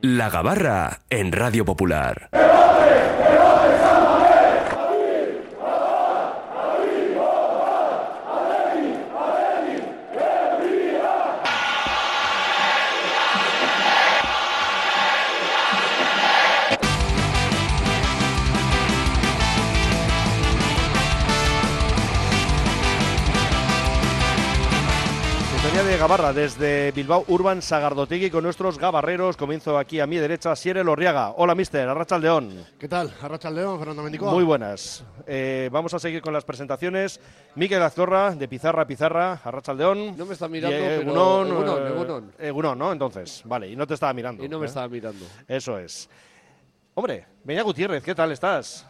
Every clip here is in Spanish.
La Gabarra en Radio Popular. De Gabarra desde Bilbao Urban Sagardotegui con nuestros gabarreros. Comienzo aquí a mi derecha, Sier Lorriaga. Hola, mister, arratsaldeon. ¿Qué tal? Arratsaldeon, Fernando Mendicoa. Muy buenas. Vamos a seguir con las presentaciones. Mikel Azcorra, de Pizarra, arratsaldeon. No me está mirando, pero Egunon, ¿no? Entonces, vale, y no te estaba mirando. Y no me estaba mirando. Eso es. Hombre, Beñat Gutiérrez, ¿qué tal estás?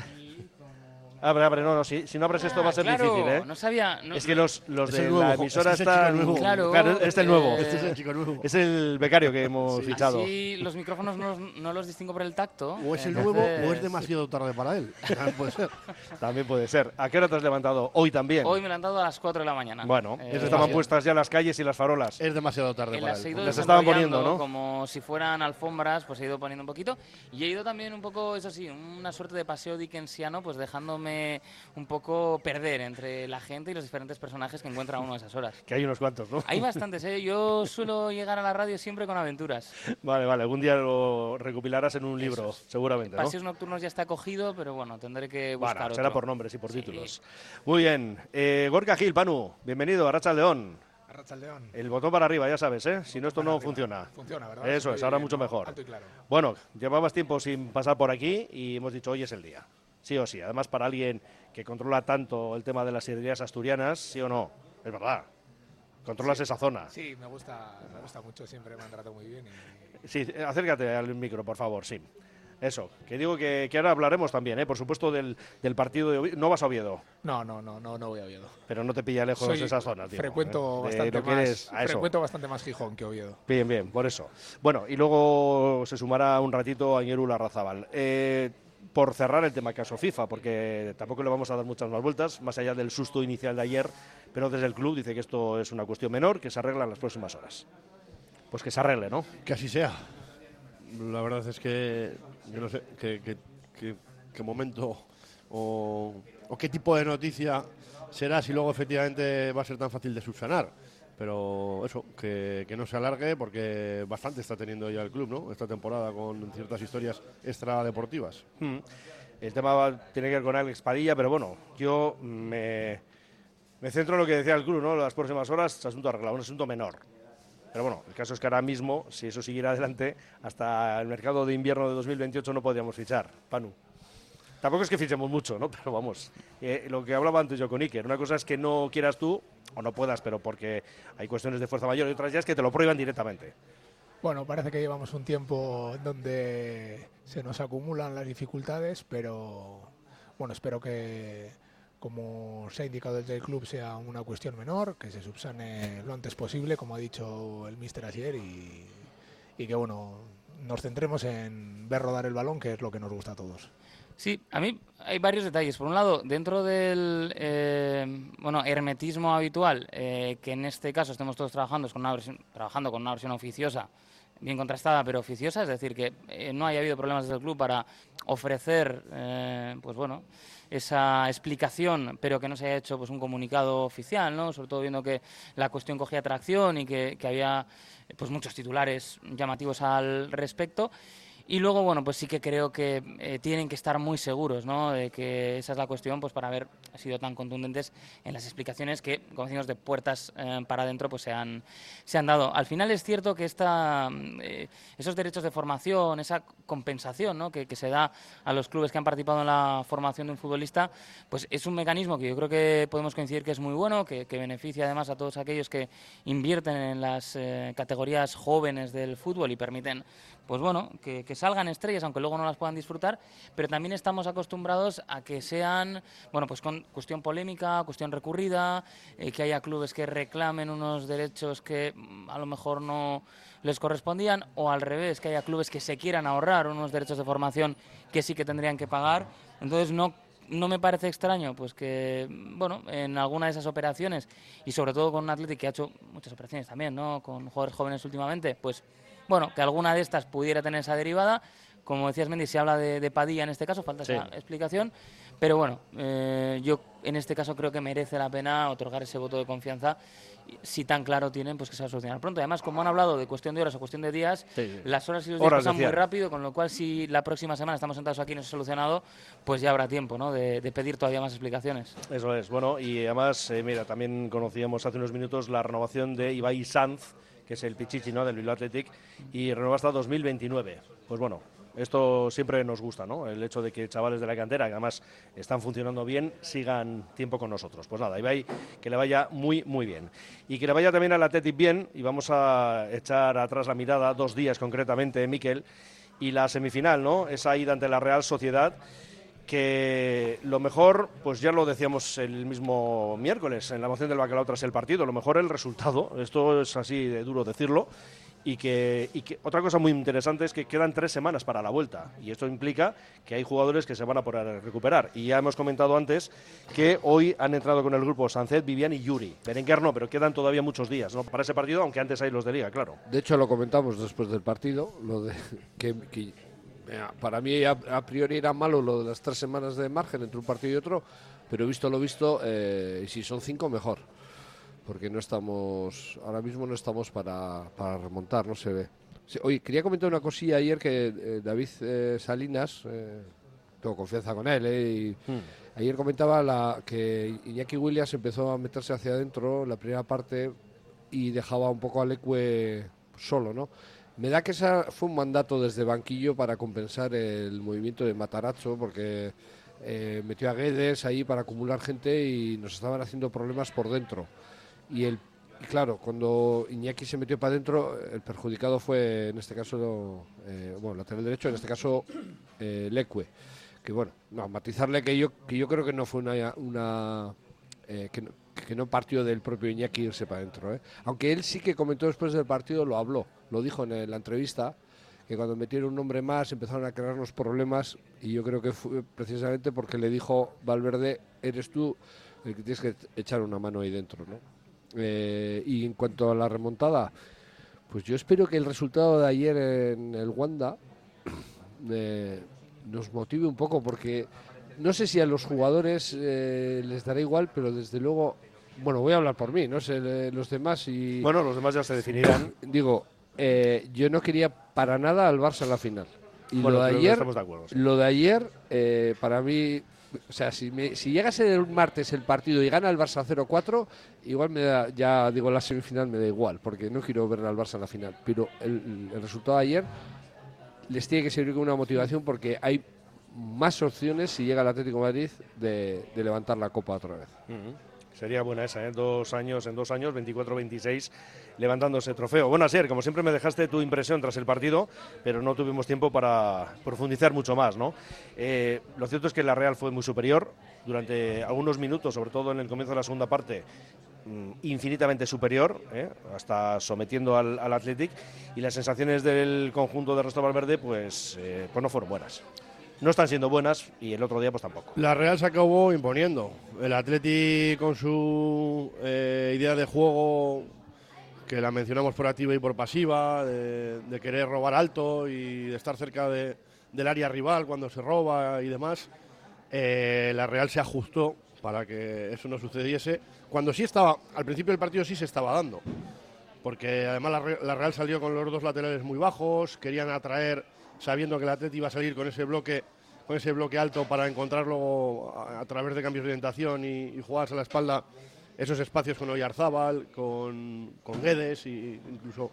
Abre, no, si no abres esto va a ser difícil, ¿eh? No sabía. No, es que los de nuevo, la emisora están. Claro, este es el nuevo. Este es el chico nuevo. Es el becario que hemos fichado. Sí, los micrófonos no los distingo por el tacto. O es el nuevo o es demasiado tarde para él. Puede ser. También puede ser. ¿A qué hora te has levantado? Hoy también. Hoy me he levantado a las 4 de la mañana. Bueno, estaban puestas ya las calles y las farolas. Es demasiado tarde para él. Las estaban poniendo, ¿no? Como si fueran alfombras, pues he ido poniendo un poquito. Y he ido también un poco, eso sí, una suerte de paseo dickensiano, pues dejándome un poco perder entre la gente y los diferentes personajes que encuentra uno a esas horas. Que hay unos cuantos, ¿no? Hay bastantes, ¿eh? Yo suelo llegar a la radio siempre con aventuras. Vale, algún día lo recopilarás en un libro, seguramente, ¿no? Paseos nocturnos ya está cogido, pero bueno, tendré que buscar bueno, otro. será por nombres y por títulos. Muy bien. Gorka Gil, Panu, bienvenido a Arratsaldeon. Arratsaldeon. El botón para arriba, ya sabes, ¿eh? Si no, esto no funciona. Funciona, ¿verdad? Eso es, ahora mucho mejor. Alto y claro. Bueno, llevabas tiempo sin pasar por aquí y hemos dicho hoy es el día. Sí o sí. Además, para alguien que controla tanto el tema de las sidrerías asturianas, sí o no. Es verdad. Controlas esa zona. Sí, me gusta mucho, siempre me han tratado muy bien. Sí, acércate al micro, por favor, sí. Eso, que digo que ahora hablaremos también, por supuesto, del partido de Oviedo. ¿No vas a Oviedo? No voy a Oviedo. Pero no te pilla lejos esa zona, tío. Frecuento bastante más Gijón que Oviedo. Bien, por eso. Bueno, y luego se sumará un ratito a Añeru Larrazábal. Por cerrar el tema caso FIFA, porque tampoco le vamos a dar muchas más vueltas, más allá del susto inicial de ayer, pero desde el club dice que esto es una cuestión menor, que se arregla en las próximas horas. Pues que se arregle, ¿no? Que así sea. La verdad es que yo no sé qué momento o qué tipo de noticia será si luego efectivamente va a ser tan fácil de subsanar. Pero eso, que no se alargue porque bastante está teniendo ya el club, ¿no? Esta temporada con ciertas historias extradeportivas. El tema tiene que ver con Alex Padilla, pero bueno, yo me centro en lo que decía el club, ¿no? Las próximas horas, asunto arreglado, un asunto menor. Pero bueno, el caso es que ahora mismo, si eso siguiera adelante, hasta el mercado de invierno de 2028 no podríamos fichar, Panu. Tampoco es que fichemos mucho, ¿no? Pero vamos, lo que hablaba antes yo con Iker, una cosa es que no quieras tú, o no puedas, pero porque hay cuestiones de fuerza mayor, y otras ya es que te lo prohíban directamente. Bueno, parece que llevamos un tiempo donde se nos acumulan las dificultades, pero bueno, espero que, como se ha indicado desde el club, sea una cuestión menor, que se subsane lo antes posible, como ha dicho el míster ayer, y que bueno, nos centremos en ver rodar el balón, que es lo que nos gusta a todos. Sí, a mí hay varios detalles. Por un lado, dentro del hermetismo habitual, que en este caso estemos todos trabajando con una versión oficiosa, bien contrastada, pero oficiosa, es decir, que no haya habido problemas desde el club para ofrecer esa explicación, pero que no se haya hecho pues un comunicado oficial, ¿no? Sobre todo viendo que la cuestión cogía tracción y que había pues muchos titulares llamativos al respecto. Y luego, bueno, pues sí que creo que tienen que estar muy seguros, ¿no?, de que esa es la cuestión, pues para haber sido tan contundentes en las explicaciones que, como decimos, de puertas para adentro, pues se han dado. Al final es cierto que esos derechos de formación, esa compensación, ¿no?, que se da a los clubes que han participado en la formación de un futbolista, pues es un mecanismo que yo creo que podemos coincidir que es muy bueno, que beneficia además a todos aquellos que invierten en las categorías jóvenes del fútbol y permiten, pues bueno, que salgan estrellas, aunque luego no las puedan disfrutar, pero también estamos acostumbrados a que sean, bueno, pues con cuestión polémica, cuestión recurrida, que haya clubes que reclamen unos derechos que a lo mejor no les correspondían, o al revés, que haya clubes que se quieran ahorrar unos derechos de formación que sí que tendrían que pagar. Entonces no me parece extraño pues que, bueno, en alguna de esas operaciones, y sobre todo con un Athletic que ha hecho muchas operaciones también, ¿no?, con jugadores jóvenes últimamente, pues bueno, que alguna de estas pudiera tener esa derivada. Como decías, Mendy, se habla de Padilla en este caso, falta esa explicación. Pero bueno, yo en este caso creo que merece la pena otorgar ese voto de confianza. Si tan claro tienen, pues que se va a solucionar pronto. Además, como han hablado de cuestión de horas o cuestión de días, las horas y los días pasan muy rápido, con lo cual si la próxima semana estamos sentados aquí y no se ha solucionado, pues ya habrá tiempo, ¿no?, de pedir todavía más explicaciones. Eso es. Bueno, y además, mira, también conocíamos hace unos minutos la renovación de Ibai Sanz, que es el pichichi, ¿no?, del Bilbao Athletic, y renueva hasta 2029. Pues bueno, esto siempre nos gusta, ¿no?, el hecho de que chavales de la cantera, que además están funcionando bien, sigan tiempo con nosotros. Pues nada, Ibai, que le vaya muy, muy bien. Y que le vaya también al Athletic bien, y vamos a echar atrás la mirada, 2 días concretamente, Mikel, y la semifinal, ¿no?, esa ida ante la Real Sociedad, que lo mejor, pues ya lo decíamos el mismo miércoles en la moción del bacalao tras el partido, lo mejor el resultado, esto es así de duro decirlo, y que otra cosa muy interesante es que quedan 3 semanas para la vuelta, y esto implica que hay jugadores que se van a poder recuperar, y ya hemos comentado antes que hoy han entrado con el grupo Sancet, Vivian y Yuri. Berenguer no, pero quedan todavía muchos días, ¿no?, para ese partido, aunque antes hay los de Liga, claro. De hecho lo comentamos después del partido, lo de que para mí a priori era malo lo de las 3 semanas de margen entre un partido y otro, pero visto lo visto, si son 5 mejor, porque no estamos, ahora mismo no estamos para remontar, no se ve. Oye, quería comentar una cosilla ayer que David Salinas, tengo confianza con él, y ayer comentaba que Iñaki Williams empezó a meterse hacia adentro en la primera parte y dejaba un poco a Leque solo, ¿no? Me da que ese fue un mandato desde banquillo para compensar el movimiento de Matarazzo, porque metió a Guedes ahí para acumular gente y nos estaban haciendo problemas por dentro. Y claro, cuando Iñaki se metió para adentro, el perjudicado fue, en este caso, lateral derecho, en este caso, Leque. Que bueno, no, matizarle que yo creo que no fue que no partió del propio Iñaki irse para adentro, ¿eh? Aunque él sí que comentó después del partido, lo dijo en la entrevista, que cuando metieron un hombre más empezaron a crearnos problemas, y yo creo que fue precisamente porque le dijo Valverde, eres tú el que tienes que echar una mano ahí dentro, ¿no? Y en cuanto a la remontada, pues yo espero que el resultado de ayer en el Wanda nos motive un poco, porque no sé si a los jugadores les dará igual, pero desde luego, bueno, voy a hablar por mí, no sé los demás. Y bueno, los demás ya se definirán. Digo, yo no quería para nada al Barça en la final. Y bueno, lo de ayer, estamos de acuerdo, sí. Lo de ayer, para mí, o sea, si llega a ser el martes el partido y gana el Barça 0-4, igual me da, ya digo, la semifinal me da igual, porque no quiero ver al Barça en la final. Pero el resultado de ayer les tiene que servir como una motivación, porque hay más opciones si llega el Atlético de Madrid de levantar la Copa otra vez. Sería buena esa, ¿eh? En 2 años, 24-26, levantando ese trofeo. Bueno, Asier, como siempre me dejaste tu impresión tras el partido, pero no tuvimos tiempo para profundizar mucho más, ¿no? Lo cierto es que la Real fue muy superior durante algunos minutos, sobre todo en el comienzo de la segunda parte, infinitamente superior, hasta sometiendo al Athletic, y las sensaciones del conjunto de Ernesto Valverde pues no fueron buenas. No están siendo buenas, y el otro día pues tampoco. La Real se acabó imponiendo. El Atleti, con su idea de juego, que la mencionamos por activa y por pasiva, de querer robar alto y de estar cerca del área rival cuando se roba y demás, la Real se ajustó para que eso no sucediese, cuando sí estaba, al principio del partido sí se estaba dando, porque además la Real salió con los 2 laterales muy bajos, querían atraer, sabiendo que el Atleti iba a salir con ese bloque alto para encontrar luego a través de cambios de orientación y jugarse a la espalda esos espacios con Oyarzábal, con Guedes, e incluso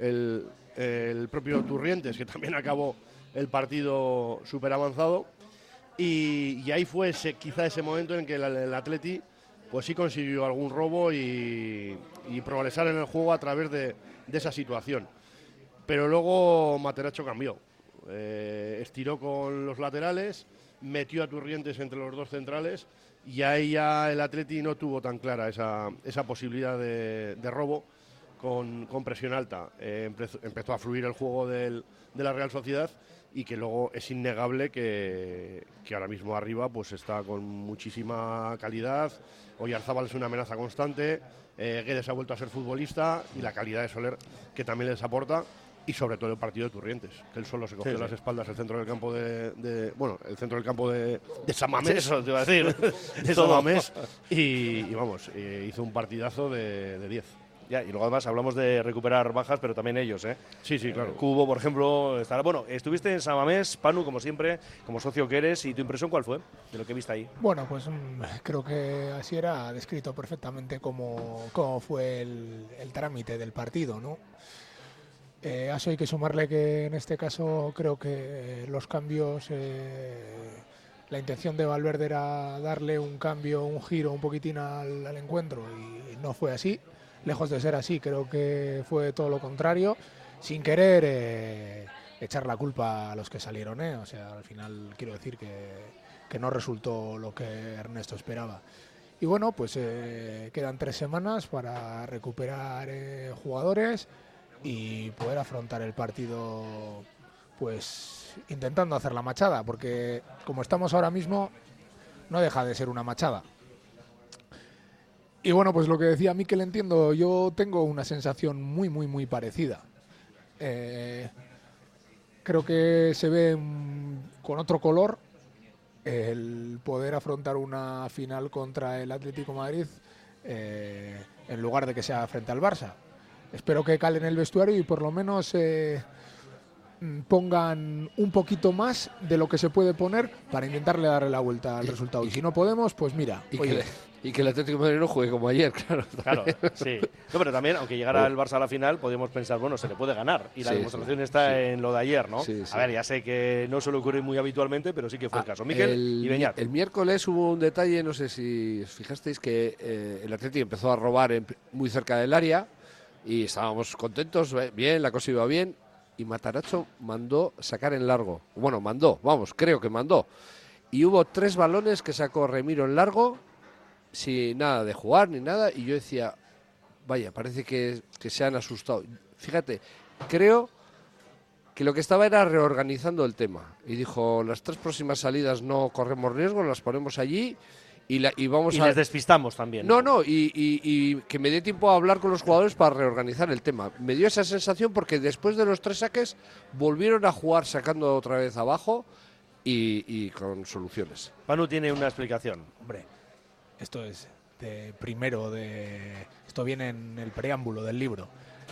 el propio Turrientes, que también acabó el partido súper avanzado. Y ahí fue quizá ese momento en que el Atleti pues sí consiguió algún robo y progresar en el juego a través de esa situación. Pero luego Materazzo cambió. Estiró con los laterales, metió a Turrientes entre los 2 centrales, y ahí ya el Atleti no tuvo tan clara esa posibilidad de robo con presión alta. Empezó a fluir el juego de la Real Sociedad, y que luego es innegable que ahora mismo arriba pues está con muchísima calidad. Oyarzábal es una amenaza constante, Guedes ha vuelto a ser futbolista, y la calidad de Soler, que también les aporta. y sobre todo el partido de Turrientes, que él solo se cogió Sí, sí. las espaldas el centro del campo el centro del campo de San Mamés. Eso te iba a decir. De San Mamés, y vamos, hizo un partidazo de 10. Ya, y luego además hablamos de recuperar bajas, pero también ellos, ¿eh? Sí, sí, claro. Cubo, por ejemplo, estará. Bueno, estuviste en San Mamés, Panu, como siempre, como socio que eres, ¿y tu impresión cuál fue de lo que viste ahí? Bueno, pues creo que así era descrito perfectamente cómo fue el trámite del partido, ¿no? A eso hay que sumarle que en este caso creo que los cambios, la intención de Valverde era darle un cambio, un giro un poquitín al encuentro y no fue así. Lejos de ser así, creo que fue todo lo contrario, sin querer echar la culpa a los que salieron, O sea, al final quiero decir que no resultó lo que Ernesto esperaba. Y bueno, pues quedan 3 semanas para recuperar jugadores y poder afrontar el partido, pues intentando hacer la machada, porque como estamos ahora mismo, no deja de ser una machada. Y bueno, pues lo que decía Mikel, entiendo, yo tengo una sensación muy parecida. Creo que se ve con otro color el poder afrontar una final contra el Atlético de Madrid en lugar de que sea frente al Barça. Espero que calen el vestuario y por lo menos pongan un poquito más de lo que se puede poner para intentarle darle la vuelta al resultado. Y si no podemos, pues mira. Y que el Atlético de Madrid no juegue como ayer, claro. Claro, sí. No, pero también, aunque llegara el Barça a la final, podríamos pensar, bueno, se le puede ganar. Y la demostración está en lo de ayer, ¿no? Sí, sí. A ver, ya sé que no suele ocurrir muy habitualmente, pero sí que fue el caso. Mikel y Beñat. El miércoles hubo un detalle, no sé si os fijasteis, que el Atlético empezó a robar muy cerca del área y estábamos contentos, bien, la cosa iba bien. Y Matarazzo mandó sacar en largo. Bueno, creo que mandó. Y hubo 3 balones que sacó Remiro en largo, sin nada de jugar ni nada. Y yo decía, vaya, parece que se han asustado. Fíjate, creo que lo que estaba era reorganizando el tema. Y dijo, las 3 próximas salidas no corremos riesgo, las ponemos allí. Y vamos y a... les despistamos también. Y que me dé tiempo a hablar con los jugadores para reorganizar el tema. Me dio esa sensación porque después de los 3 saques volvieron a jugar sacando otra vez abajo y con soluciones. Panu tiene una explicación. Hombre, esto es esto viene en el preámbulo del libro.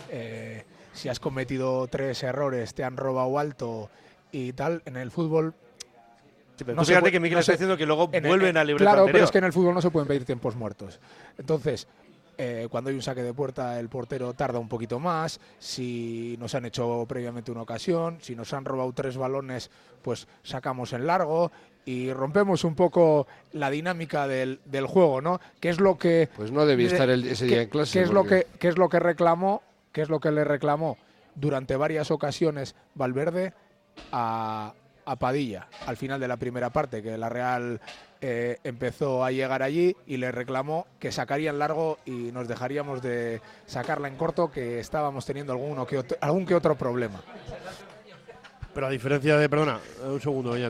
Si has cometido 3 errores, te han robado alto y tal, en el fútbol... Sí, pero no fíjate que Mikel está diciendo que luego vuelven al libreto claro, anterior. Pero es que en el fútbol no se pueden pedir tiempos muertos. Entonces, cuando hay un saque de puerta, el portero tarda un poquito más. Si nos han hecho previamente una ocasión, si nos han robado 3 balones, pues sacamos en largo y rompemos un poco la dinámica del juego, ¿no? Que es lo que... Pues no debía estar ese día en clase. ¿Qué es lo que reclamó? ¿Qué es lo que le reclamó durante varias ocasiones Valverde a Padilla al final de la primera parte, que la Real empezó a llegar allí y le reclamó que sacarían largo y nos dejaríamos de sacarla en corto, que estábamos teniendo algún que otro problema. Pero a diferencia de, perdona, un segundo, Beñat,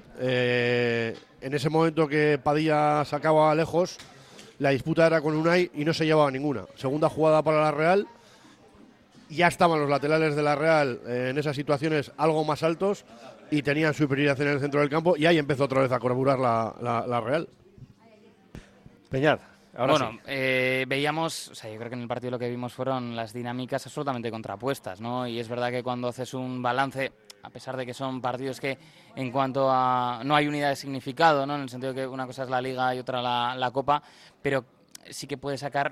en ese momento que Padilla sacaba lejos, la disputa era con Unai y no se llevaba ninguna. Segunda jugada para la Real, ya estaban los laterales de la Real en esas situaciones algo más altos y tenían superioridad en el centro del campo y ahí empezó otra vez a carburar la Real. Peñat, ahora sí. Veíamos, o sea, yo creo que en el partido lo que vimos fueron las dinámicas absolutamente contrapuestas, ¿no? Y es verdad que cuando haces un balance, a pesar de que son partidos que en cuanto a... no hay unidad de significado, ¿no? En el sentido que una cosa es la Liga y otra la Copa, pero sí que puedes sacar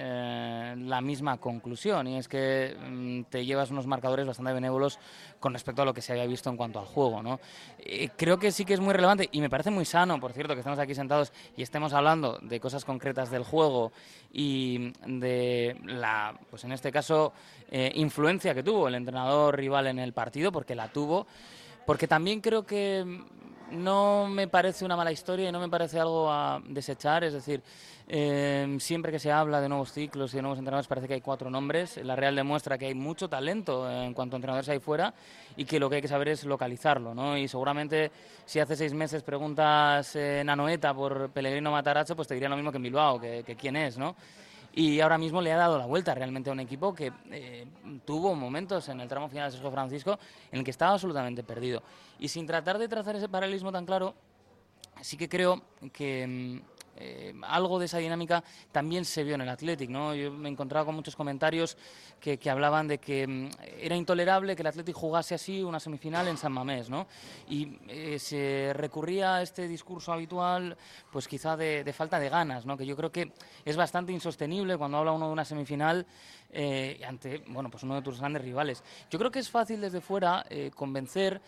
la misma conclusión, y es que te llevas unos marcadores bastante benévolos con respecto a lo que se había visto en cuanto al juego, ¿no? Creo que sí que es muy relevante y me parece muy sano, por cierto, que estemos aquí sentados y estemos hablando de cosas concretas del juego y de la, pues en este caso, influencia que tuvo el entrenador rival en el partido, porque la tuvo, porque también creo que no me parece una mala historia y no me parece algo a desechar, es decir, siempre que se habla de nuevos ciclos y de nuevos entrenadores parece que hay 4 nombres. La Real demuestra que hay mucho talento en cuanto a entrenadores ahí fuera y que lo que hay que saber es localizarlo, ¿no? Y seguramente si hace 6 meses preguntas en Anoeta por Pellegrino Matarazzo, pues te dirían lo mismo que en Bilbao, que quién es, ¿no? Y ahora mismo le ha dado la vuelta realmente a un equipo que tuvo momentos en el tramo final de Sergio Francisco en el que estaba absolutamente perdido. Y sin tratar de trazar ese paralelismo tan claro, sí que creo que algo de esa dinámica también se vio en el Athletic, ¿no? Yo me encontraba con muchos comentarios que hablaban de que era intolerable que el Athletic jugase así una semifinal en San Mamés, ¿no? Y se recurría a este discurso habitual, pues quizá de falta de ganas, ¿no? Que yo creo que es bastante insostenible cuando habla uno de una semifinal ante, bueno, pues uno de tus grandes rivales. Yo creo que es fácil desde fuera convencer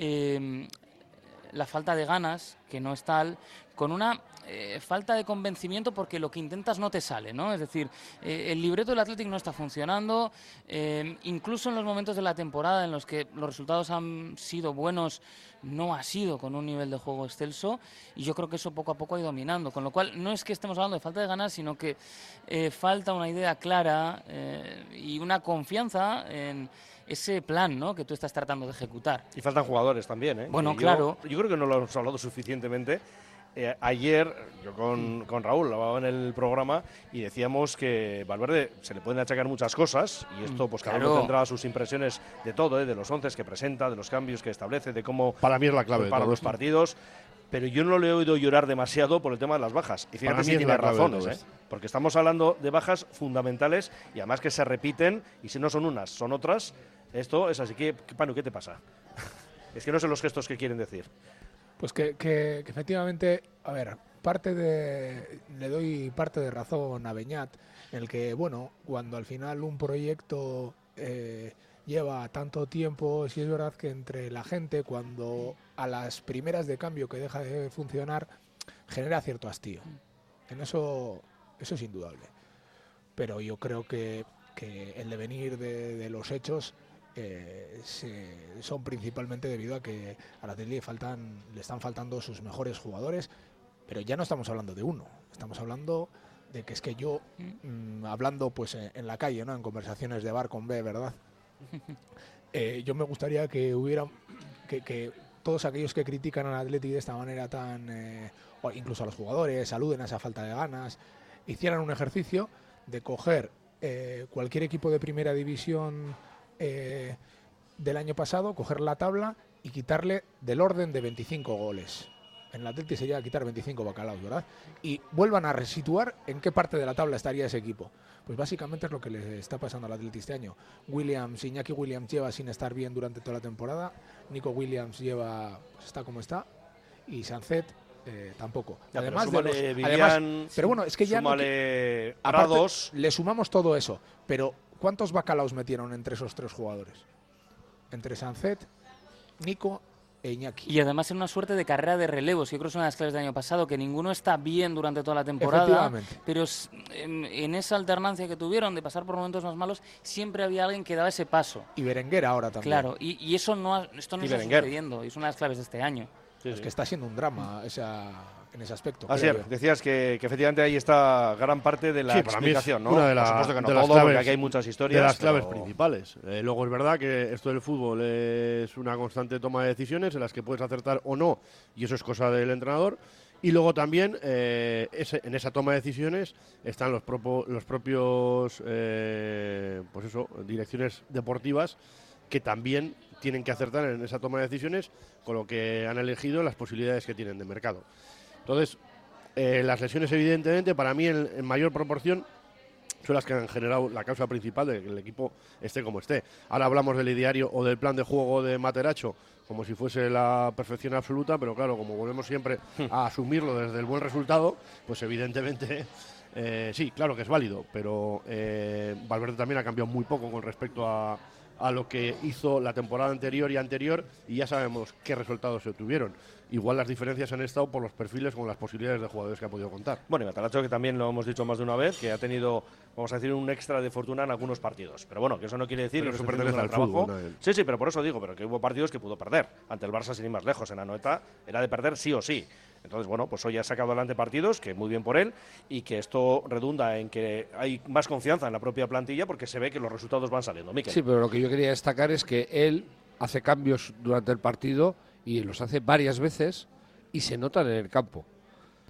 la falta de ganas, que no es tal, con una falta de convencimiento porque lo que intentas no te sale, ¿no? Es decir, el libreto del Athletic no está funcionando, incluso en los momentos de la temporada en los que los resultados han sido buenos, no ha sido con un nivel de juego excelso, y yo creo que eso poco a poco ha ido dominando, con lo cual no es que estemos hablando de falta de ganas, sino que falta una idea clara y una confianza en ese plan, ¿no?, que tú estás tratando de ejecutar. Y faltan jugadores también, ¿eh? Bueno, claro. Yo creo que no lo hemos hablado suficientemente. Ayer, yo con Raúl hablaba en el programa y decíamos que Valverde se le pueden achacar muchas cosas, y esto pues cada uno tendrá sus impresiones de todo, de los 11 que presenta, de los cambios que establece, de cómo para mí es la clave para los partidos. Pero yo no le he oído llorar demasiado por el tema de las bajas. Y fíjate si tiene razones, porque estamos hablando de bajas fundamentales y además que se repiten, y si no son unas, son otras. Esto es así. Panu, ¿qué te pasa? Es que no sé los gestos que quieren decir. Pues que efectivamente, a ver, le doy parte de razón a Beñat, en el que, bueno, cuando al final un proyecto lleva tanto tiempo, sí es verdad que entre la gente, cuando a las primeras de cambio que deja de funcionar, genera cierto hastío. En eso es indudable. Pero yo creo que el devenir de los hechos son principalmente debido a que a la Athletic le están faltando sus mejores jugadores, pero ya no estamos hablando de uno, estamos hablando de que es que yo, hablando pues en la calle, ¿no?, en conversaciones de bar con B, ¿verdad? Yo me gustaría que hubiera que todos aquellos que critican al Athletic de esta manera o incluso a los jugadores, aluden a esa falta de ganas, hicieran un ejercicio de coger cualquier equipo de primera división del año pasado, coger la tabla y quitarle del orden de 25 goles. En el Athletic sería quitar 25 bacalaos, ¿verdad? Y vuelvan a resituar en qué parte de la tabla estaría ese equipo. Pues básicamente es lo que le está pasando al Athletic este año. Iñaki Williams lleva sin estar bien durante toda la temporada, Nico Williams está como está, y Sancet tampoco. Ya, además pero bueno, es que ya le sumamos todo eso, pero ¿cuántos bacalaos metieron entre esos tres jugadores? Entre Sancet, Nico e Iñaki. Y además en una suerte de carrera de relevos. Yo creo que es una de las claves del año pasado, que ninguno está bien durante toda la temporada, pero en esa alternancia que tuvieron de pasar por momentos más malos, siempre había alguien que daba ese paso. Y Berenguer ahora también. Claro, y esto no está sucediendo, y es una de las claves de este año. Es que está siendo un drama en ese aspecto. Asier, decías que efectivamente ahí está gran parte de la explicación, ¿no? Una de, por supuesto que no de las todo, claves, porque aquí hay muchas historias. De las claves principales. Luego es verdad que esto del fútbol es una constante toma de decisiones en las que puedes acertar o no, y eso es cosa del entrenador. Y luego también en esa toma de decisiones están los propios direcciones deportivas, que también tienen que acertar en esa toma de decisiones con lo que han elegido, las posibilidades que tienen de mercado. Entonces, las lesiones evidentemente para mí en mayor proporción son las que han generado la causa principal de que el equipo esté como esté. Ahora hablamos del ideario o del plan de juego de Materacho como si fuese la perfección absoluta, pero claro, como volvemos siempre a asumirlo desde el buen resultado, pues evidentemente sí, claro que es válido, pero Valverde también ha cambiado muy poco con respecto a lo que hizo la temporada anterior y ya sabemos qué resultados se obtuvieron. Igual las diferencias han estado por los perfiles con las posibilidades de jugadores que ha podido contar. Bueno, y Mataracho, que también lo hemos dicho más de una vez, que ha tenido, vamos a decir, un extra de fortuna en algunos partidos. Pero bueno, que eso no quiere decir que eso pertenece al trabajo. Fútbol, ¿no? Sí, pero por eso digo, pero que hubo partidos que pudo perder. Ante el Barça, sin ir más lejos, en Anoeta, era de perder sí o sí. Entonces, bueno, pues hoy ha sacado adelante partidos, que muy bien por él, y que esto redunda en que hay más confianza en la propia plantilla porque se ve que los resultados van saliendo. Mikel. Sí, pero lo que yo quería destacar es que él hace cambios durante el partido y los hace varias veces y se notan en el campo.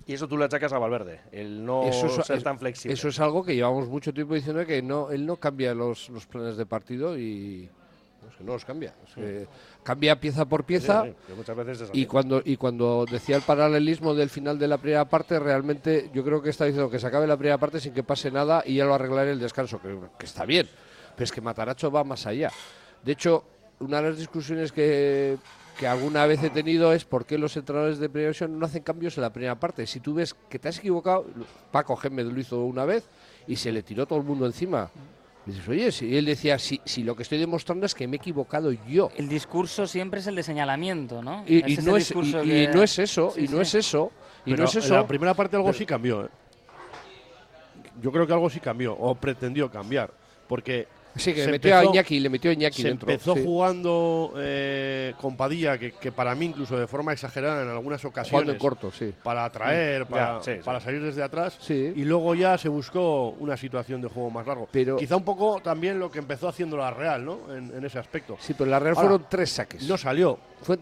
Y eso tú le achacas a Valverde, el no ser tan flexible. Eso es algo que llevamos mucho tiempo diciendo, que él no cambia los planes de partido y no los cambia. Cambia pieza por pieza. Que muchas veces es así. Y cuando decía el paralelismo del final de la primera parte, realmente yo creo que está diciendo que se acabe la primera parte sin que pase nada y ya lo arreglará en el descanso, que está bien. Pero es que Matarazzo va más allá. De hecho, una de las discusiones que alguna vez he tenido es por qué los entrenadores de primera división no hacen cambios en la primera parte. Si tú ves que te has equivocado, Paco Gémez lo hizo una vez y se le tiró todo el mundo encima. Y dices, oye, si él decía, si lo que estoy demostrando es que me he equivocado yo. El discurso siempre es el de señalamiento, ¿no? Y no es eso. Pero en la primera parte algo sí cambió. Yo creo que algo sí cambió, o pretendió cambiar, porque... Sí, que le metió a Iñaki se dentro. Empezó jugando con Padilla, que para mí incluso de forma exagerada en algunas ocasiones. Jugando en corto, sí. Para atraer, para salir desde atrás. Sí. Y luego ya se buscó una situación de juego más largo. Pero quizá un poco también lo que empezó haciendo la Real, ¿no? En ese aspecto. Sí, pero la Real fueron 3 saques. No salió.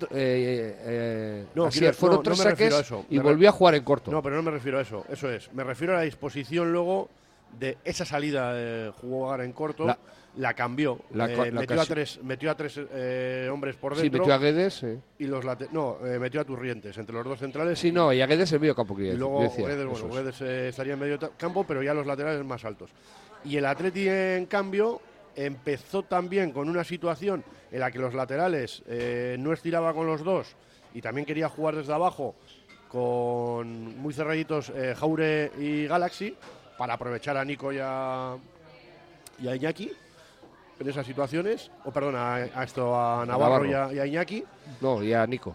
Fueron 3 saques y volvió a jugar en corto. No, pero no me refiero a eso. Eso es. Me refiero a la disposición luego de esa salida de jugar en corto. La cambió. Metió a tres hombres por dentro. Sí, metió a Guedes. Y metió a Turrientes entre los dos centrales. Sí, no, y a Guedes en medio campo. Y luego Guedes estaría en medio campo, pero ya los laterales más altos. Y el Atleti, en cambio, empezó también con una situación en la que los laterales no estiraba con los dos y también quería jugar desde abajo con muy cerraditos Jaure y Galaxy para aprovechar a Nico y a Iñaki en esas situaciones, a Navarro. Y a Iñaki. No, y a Nico.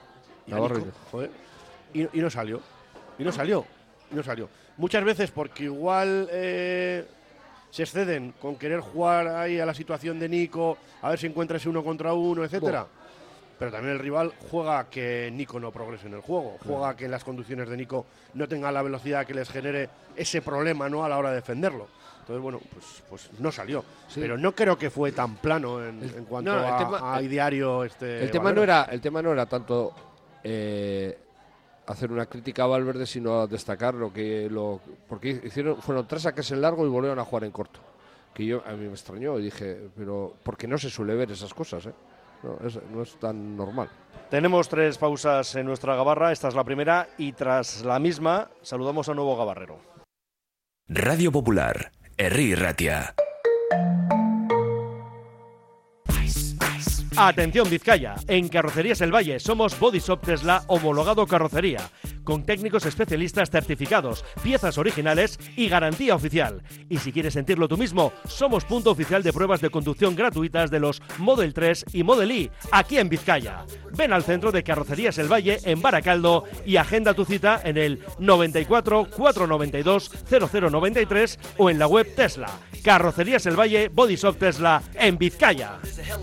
Y no salió. Y no salió. Muchas veces porque igual se exceden con querer jugar ahí a la situación de Nico, a ver si encuentra ese 1 contra 1, etcétera. Pero también el rival juega que Nico no progrese en el juego, juega que las conducciones de Nico no tengan la velocidad que les genere ese problema, ¿no?, a la hora de defenderlo. Entonces, bueno, pues no salió. Sí. Pero no creo que fue tan plano en cuanto a ideario. El tema no era tanto hacer una crítica a Valverde, sino destacar porque fueron 3 saques en largo y volvieron a jugar en corto. Que a mí me extrañó y dije, pero porque no se suele ver esas cosas, no es tan normal. Tenemos 3 pausas en nuestra gabarra, esta es la primera y tras la misma saludamos a un nuevo gabarrero. Radio Popular, Herri Ratia. Atención Vizcaya, en Carrocerías El Valle somos Body Shop Tesla homologado carrocería, con técnicos especialistas certificados, piezas originales y garantía oficial. Y si quieres sentirlo tú mismo, somos punto oficial de pruebas de conducción gratuitas de los Model 3 y Model I, aquí en Vizcaya. Ven al centro de Carrocerías El Valle en Baracaldo y agenda tu cita en el 94 492 0093 o en la web Tesla. Carrocerías El Valle, Body Shop Tesla en Vizcaya.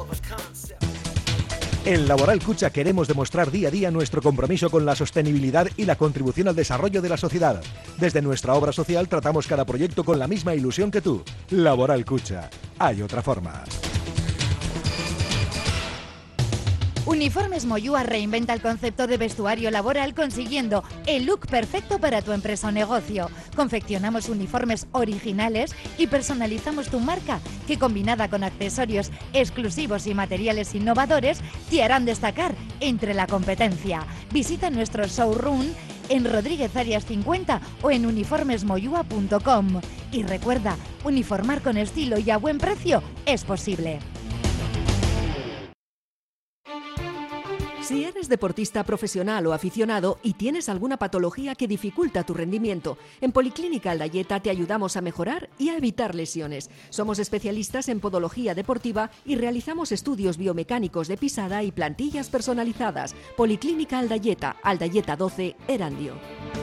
En Laboral Cucha queremos demostrar día a día nuestro compromiso con la sostenibilidad y la contribución al desarrollo de la sociedad. Desde nuestra obra social tratamos cada proyecto con la misma ilusión que tú. Laboral Cucha. Hay otra forma. Uniformes Moyúa reinventa el concepto de vestuario laboral consiguiendo el look perfecto para tu empresa o negocio. Confeccionamos uniformes originales y personalizamos tu marca, que combinada con accesorios exclusivos y materiales innovadores te harán destacar entre la competencia. Visita nuestro showroom en Rodríguez Arias 50 o en uniformesmoyua.com. Y recuerda, uniformar con estilo y a buen precio es posible. Si eres deportista profesional o aficionado y tienes alguna patología que dificulta tu rendimiento, en Policlínica Aldayeta te ayudamos a mejorar y a evitar lesiones. Somos especialistas en podología deportiva y realizamos estudios biomecánicos de pisada y plantillas personalizadas. Policlínica Aldayeta, Aldayeta 12, Erandio.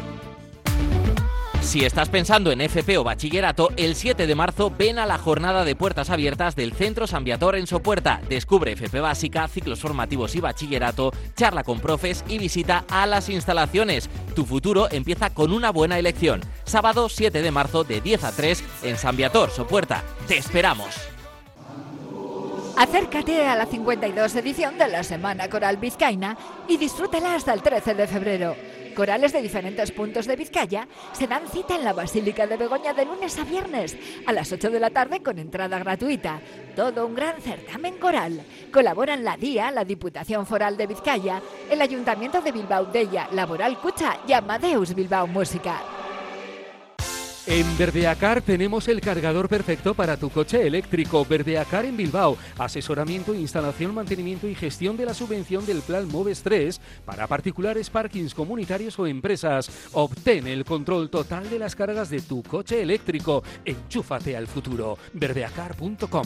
Si estás pensando en FP o bachillerato, el 7 de marzo ven a la jornada de puertas abiertas del Centro San Viator en Sopuerta. Descubre FP básica, ciclos formativos y bachillerato, charla con profes y visita a las instalaciones. Tu futuro empieza con una buena elección. Sábado 7 de marzo de 10 a 3 en San Viator, Sopuerta. ¡Te esperamos! Acércate a la 52 edición de la Semana Coral Vizcaína y disfrútala hasta el 13 de febrero. Corales de diferentes puntos de Vizcaya se dan cita en la Basílica de Begoña de lunes a viernes a las 8 de la tarde con entrada gratuita. Todo un gran certamen coral. Colaboran la DIA, la Diputación Foral de Vizcaya, el Ayuntamiento de Bilbao Deia, Laboral Cucha y Amadeus Bilbao Música. En Verdeacar tenemos el cargador perfecto para tu coche eléctrico. Verdeacar en Bilbao. Asesoramiento, instalación, mantenimiento y gestión de la subvención del Plan Moves 3 para particulares, parkings comunitarios o empresas. Obtén el control total de las cargas de tu coche eléctrico. Enchúfate al futuro. Verdeacar.com.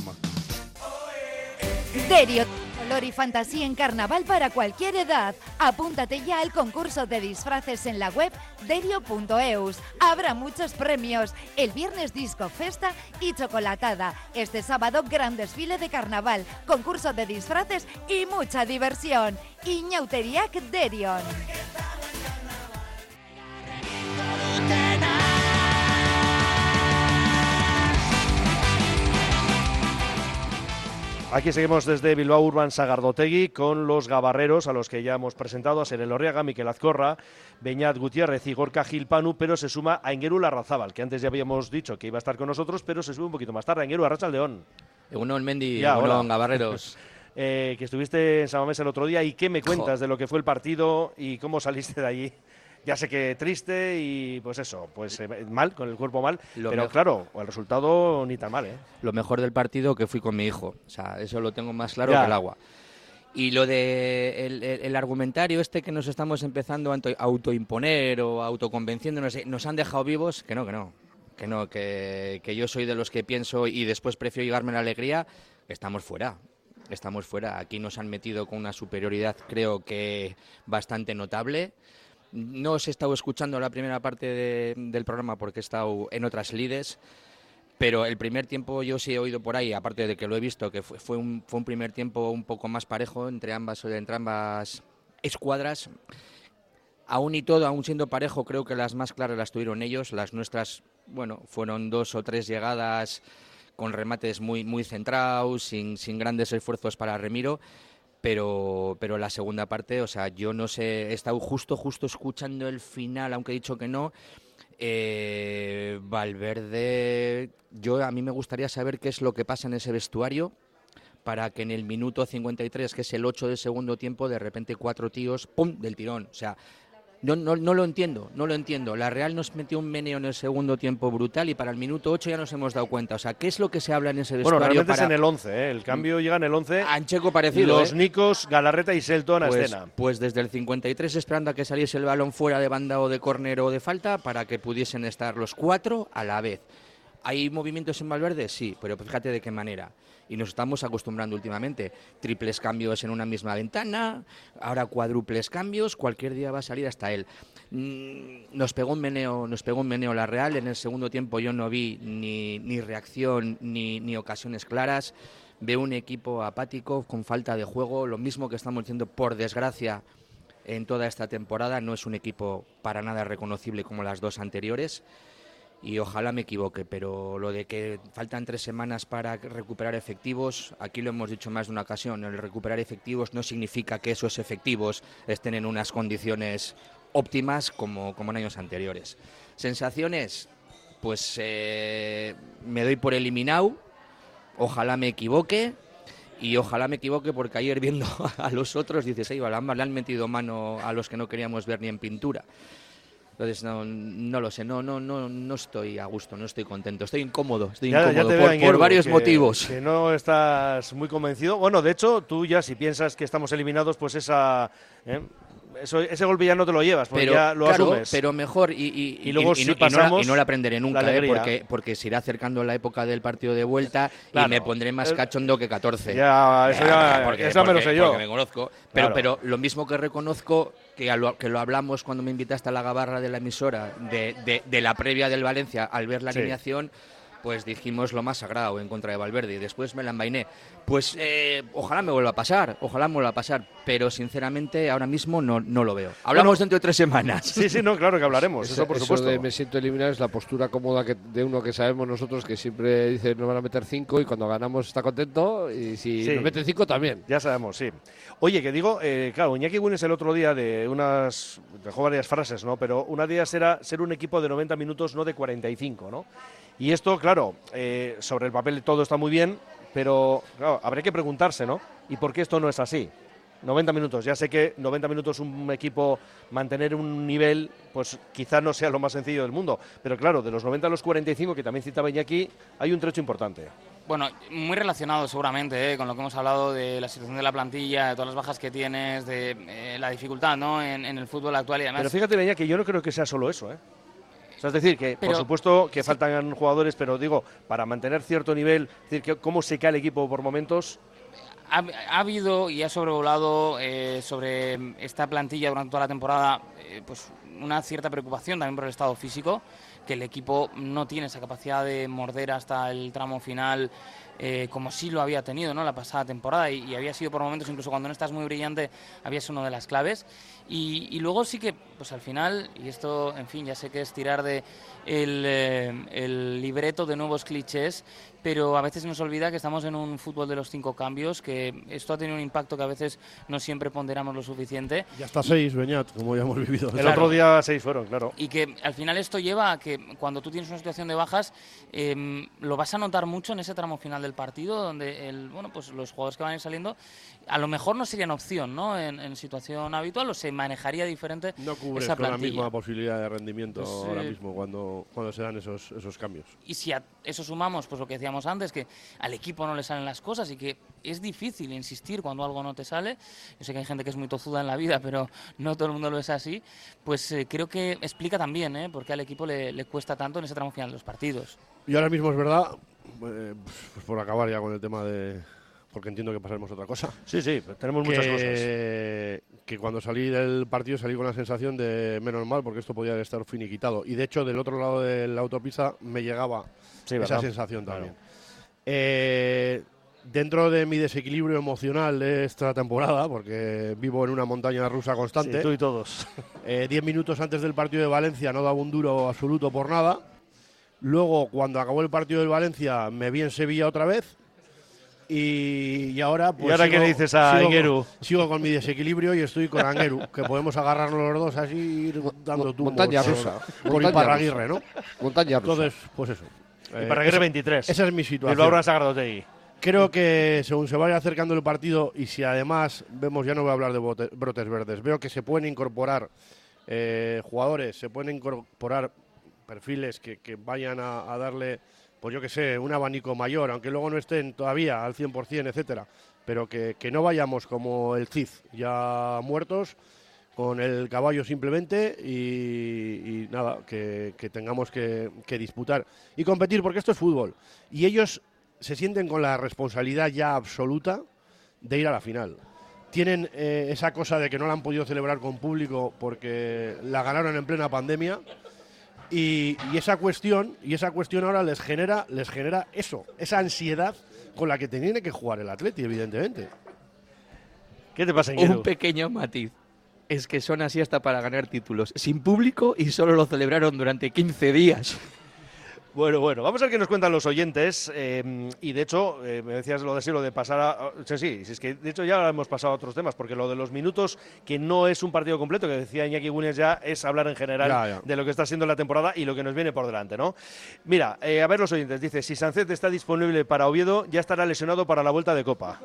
Derio, color y fantasía en carnaval para cualquier edad. Apúntate ya al concurso de disfraces en la web derio.eus. Habrá muchos premios. El viernes disco, festa y chocolatada. Este sábado gran desfile de carnaval, concurso de disfraces y mucha diversión. Iñauteriak Derion. Aquí seguimos desde Bilbao Urban Sagardotegui con los gabarreros a los que ya hemos presentado, a Serel Orriaga, Miquel Azcorra, Beñat Gutiérrez y Gorka Gilpanu, pero se suma a Aingeru Larrazábal, que antes ya habíamos dicho que iba a estar con nosotros, pero se sube un poquito más tarde. Aingeru, Arratsaldeon. Egunon, Mendi, egunon, gabarreros. Que estuviste en San Mamés el otro día y qué me cuentas de lo que fue el partido y cómo saliste de allí. Ya sé que triste y pues eso, pues mal, con el cuerpo mal, pero claro, el resultado ni tan mal, ¿eh? Lo mejor del partido que fui con mi hijo, o sea, eso lo tengo más claro que el agua. Y lo de el argumentario este que nos estamos empezando a autoimponer o autoconvenciéndonos, nos han dejado vivos, que yo soy de los que pienso y después prefiero llevarme la alegría, estamos fuera. Aquí nos han metido con una superioridad, creo que bastante notable. No os he estado escuchando la primera parte del programa porque he estado en otras lides, pero el primer tiempo yo sí he oído por ahí, aparte de que lo he visto, que fue un primer tiempo un poco más parejo entre ambas escuadras. Aún y todo, aún siendo parejo, creo que las más claras las tuvieron ellos. Las nuestras, bueno, fueron 2 o 3 llegadas con remates muy centrados, sin grandes esfuerzos para Remiro. Pero la segunda parte, o sea, yo no sé, he estado justo escuchando el final, aunque he dicho que no. Valverde, a mí me gustaría saber qué es lo que pasa en ese vestuario para que en el minuto 53, que es el 8 del segundo tiempo, de repente 4 tíos, ¡pum!, del tirón. O sea, no lo entiendo. La Real nos metió un meneo en el segundo tiempo brutal y para el minuto 8 ya nos hemos dado cuenta. O sea, ¿qué es lo que se habla en ese vestuario? Bueno, realmente es en el 11, ¿eh? El cambio llega en el 11. Ancheco parecido, Los Nicos, Galarreta y Selton a escena. Pues desde el 53 esperando a que saliese el balón fuera de banda o de córner o de falta para que pudiesen estar los 4 a la vez. ¿Hay movimientos en Valverde? Sí, pero fíjate de qué manera. Y nos estamos acostumbrando últimamente. Triples cambios en una misma ventana, ahora cuádruples cambios, cualquier día va a salir hasta él. Nos pegó un meneo la Real. En el segundo tiempo yo no vi ni reacción ni ocasiones claras. Veo un equipo apático, con falta de juego, lo mismo que estamos diciendo, por desgracia, en toda esta temporada. No es un equipo para nada reconocible como las 2 anteriores. Y ojalá me equivoque, pero lo de que faltan 3 semanas para recuperar efectivos, aquí lo hemos dicho más de una ocasión, el recuperar efectivos no significa que esos efectivos estén en unas condiciones óptimas como en años anteriores. Sensaciones, pues me doy por eliminado, ojalá me equivoque. Y ojalá me equivoque porque ayer viendo a los otros dices, le han metido mano a los que no queríamos ver ni en pintura. Entonces no lo sé, no estoy a gusto, no estoy contento, estoy incómodo por varios motivos. Que no estás muy convencido. Bueno, de hecho, tú ya si piensas que estamos eliminados, pues ese golpe ya no te lo llevas, porque ya lo asumes. Pero mejor y luego no la aprenderé nunca, porque se irá acercando la época del partido de vuelta y me pondré más cachondo que 14. Eso me lo sé yo. Porque me conozco. Pero lo mismo que reconozco que lo hablamos cuando me invitaste a la gabarra de la emisora de la previa del Valencia al ver la alineación. pues dijimos lo más sagrado en contra de Valverde y después me la envainé. Pues ojalá me vuelva a pasar, pero sinceramente ahora mismo no lo veo. Hablamos dentro de 3 semanas. Sí, no, claro que hablaremos, eso por supuesto. Eso de me siento eliminado es la postura cómoda de uno que sabemos nosotros, que siempre dice nos van a meter 5 y cuando ganamos está contento, y si nos meten 5 también. Ya sabemos, sí. Oye, que digo, claro, Iñaki Williams el otro día dejó varias frases, ¿no? Pero una de ellas era ser un equipo de 90 minutos, no de 45, ¿no? Y esto, claro, sobre el papel todo está muy bien, pero claro, habría que preguntarse, ¿no? ¿Y por qué esto no es así? 90 minutos, ya sé que 90 minutos un equipo mantener un nivel, pues quizá no sea lo más sencillo del mundo, pero claro, de los 90 a los 45, que también citaba Iñaki, hay un trecho importante. Bueno, muy relacionado seguramente con lo que hemos hablado de la situación de la plantilla, de todas las bajas que tienes, de la dificultad, ¿no? en el fútbol actual y además... Pero fíjate, Iñaki, yo no creo que sea solo eso, ¿eh? O sea, es decir, que por supuesto que faltan jugadores, pero digo, para mantener cierto nivel, es decir, que cómo se cae el equipo por momentos... Ha habido y ha sobrevolado sobre esta plantilla durante toda la temporada pues una cierta preocupación también por el estado físico, que el equipo no tiene esa capacidad de morder hasta el tramo final como sí lo había tenido, ¿no? La pasada temporada y había sido por momentos, incluso cuando no estás muy brillante, había sido una de las claves. Y luego sí que, pues al final, y esto, en fin, ya sé que es tirar de el libreto de nuevos clichés, pero a veces nos olvida que estamos en un fútbol de los 5 cambios, que esto ha tenido un impacto que a veces no siempre ponderamos lo suficiente. Ya está 6, Beñat, como ya hemos vivido. El otro día 6 fueron, claro. Y que al final esto lleva a que cuando tú tienes una situación de bajas, lo vas a notar mucho en ese tramo final del partido, donde pues los jugadores que van a ir saliendo, a lo mejor no serían opción, ¿no? En situación habitual, o se manejaría diferente no cubres esa con plantilla. la misma posibilidad de rendimiento ahora mismo cuando se dan esos cambios. Y si a eso sumamos pues lo que decíamos antes, que al equipo no le salen las cosas y que es difícil insistir cuando algo no te sale, yo sé que hay gente que es muy tozuda en la vida, pero no todo el mundo lo es así, pues creo que explica también por qué al equipo le cuesta tanto en ese tramo final de los partidos. Y ahora mismo es verdad, pues por acabar ya con el tema de... porque entiendo que pasaremos a otra cosa. Sí, tenemos muchas cosas. Que cuando salí del partido salí con la sensación de menos mal, porque esto podía estar finiquitado. Y de hecho, del otro lado de la autopista me llegaba esa sensación también. Dentro de mi desequilibrio emocional de esta temporada, porque vivo en una montaña rusa constante. Sí, tú y todos. 10 minutos antes del partido de Valencia no daba un duro absoluto por nada. Luego, cuando acabó el partido del Valencia, me vi en Sevilla otra vez. Y ahora, pues. ¿Y ahora qué le dices a Angueru? Sigo con mi desequilibio y estoy con Angueru, que podemos agarrarnos los dos así y ir dando tumbos. Montaña rusa. Por Iparraguirre, ¿no? Montaña rusa. Entonces, pues eso. Iparraguirre 23. Esa es mi situación. Bilbao Sagardotegui. Creo que según se vaya acercando el partido y si además vemos, ya no voy a hablar de brotes verdes, veo que se pueden incorporar jugadores, se pueden incorporar perfiles que vayan a darle, pues yo que sé, un abanico mayor, aunque luego no estén todavía al 100%, etcétera, pero que no vayamos como el Cid, ya muertos, con el caballo simplemente y nada, que tengamos que disputar y competir, porque esto es fútbol. Y ellos se sienten con la responsabilidad ya absoluta de ir a la final. Tienen esa cosa de que no la han podido celebrar con público porque la ganaron en plena pandemia. Y esa cuestión ahora les genera eso, esa ansiedad con la que tiene que jugar el Atleti, evidentemente. ¿Qué te pasa, Angueru? Un pequeño matiz. Es que son así hasta para ganar títulos. Sin público y solo lo celebraron durante 15 días. Bueno, vamos a ver qué nos cuentan los oyentes. Y de hecho, me decías lo de pasar a. Sí, es que de hecho ya hemos pasado a otros temas, porque lo de los minutos, que no es un partido completo, que decía Iñaki Williams, ya es hablar en general de lo que está siendo la temporada y lo que nos viene por delante, ¿no? Mira, a ver los oyentes. Dice: si Sánchez está disponible para Oviedo, ya estará lesionado para la vuelta de Copa.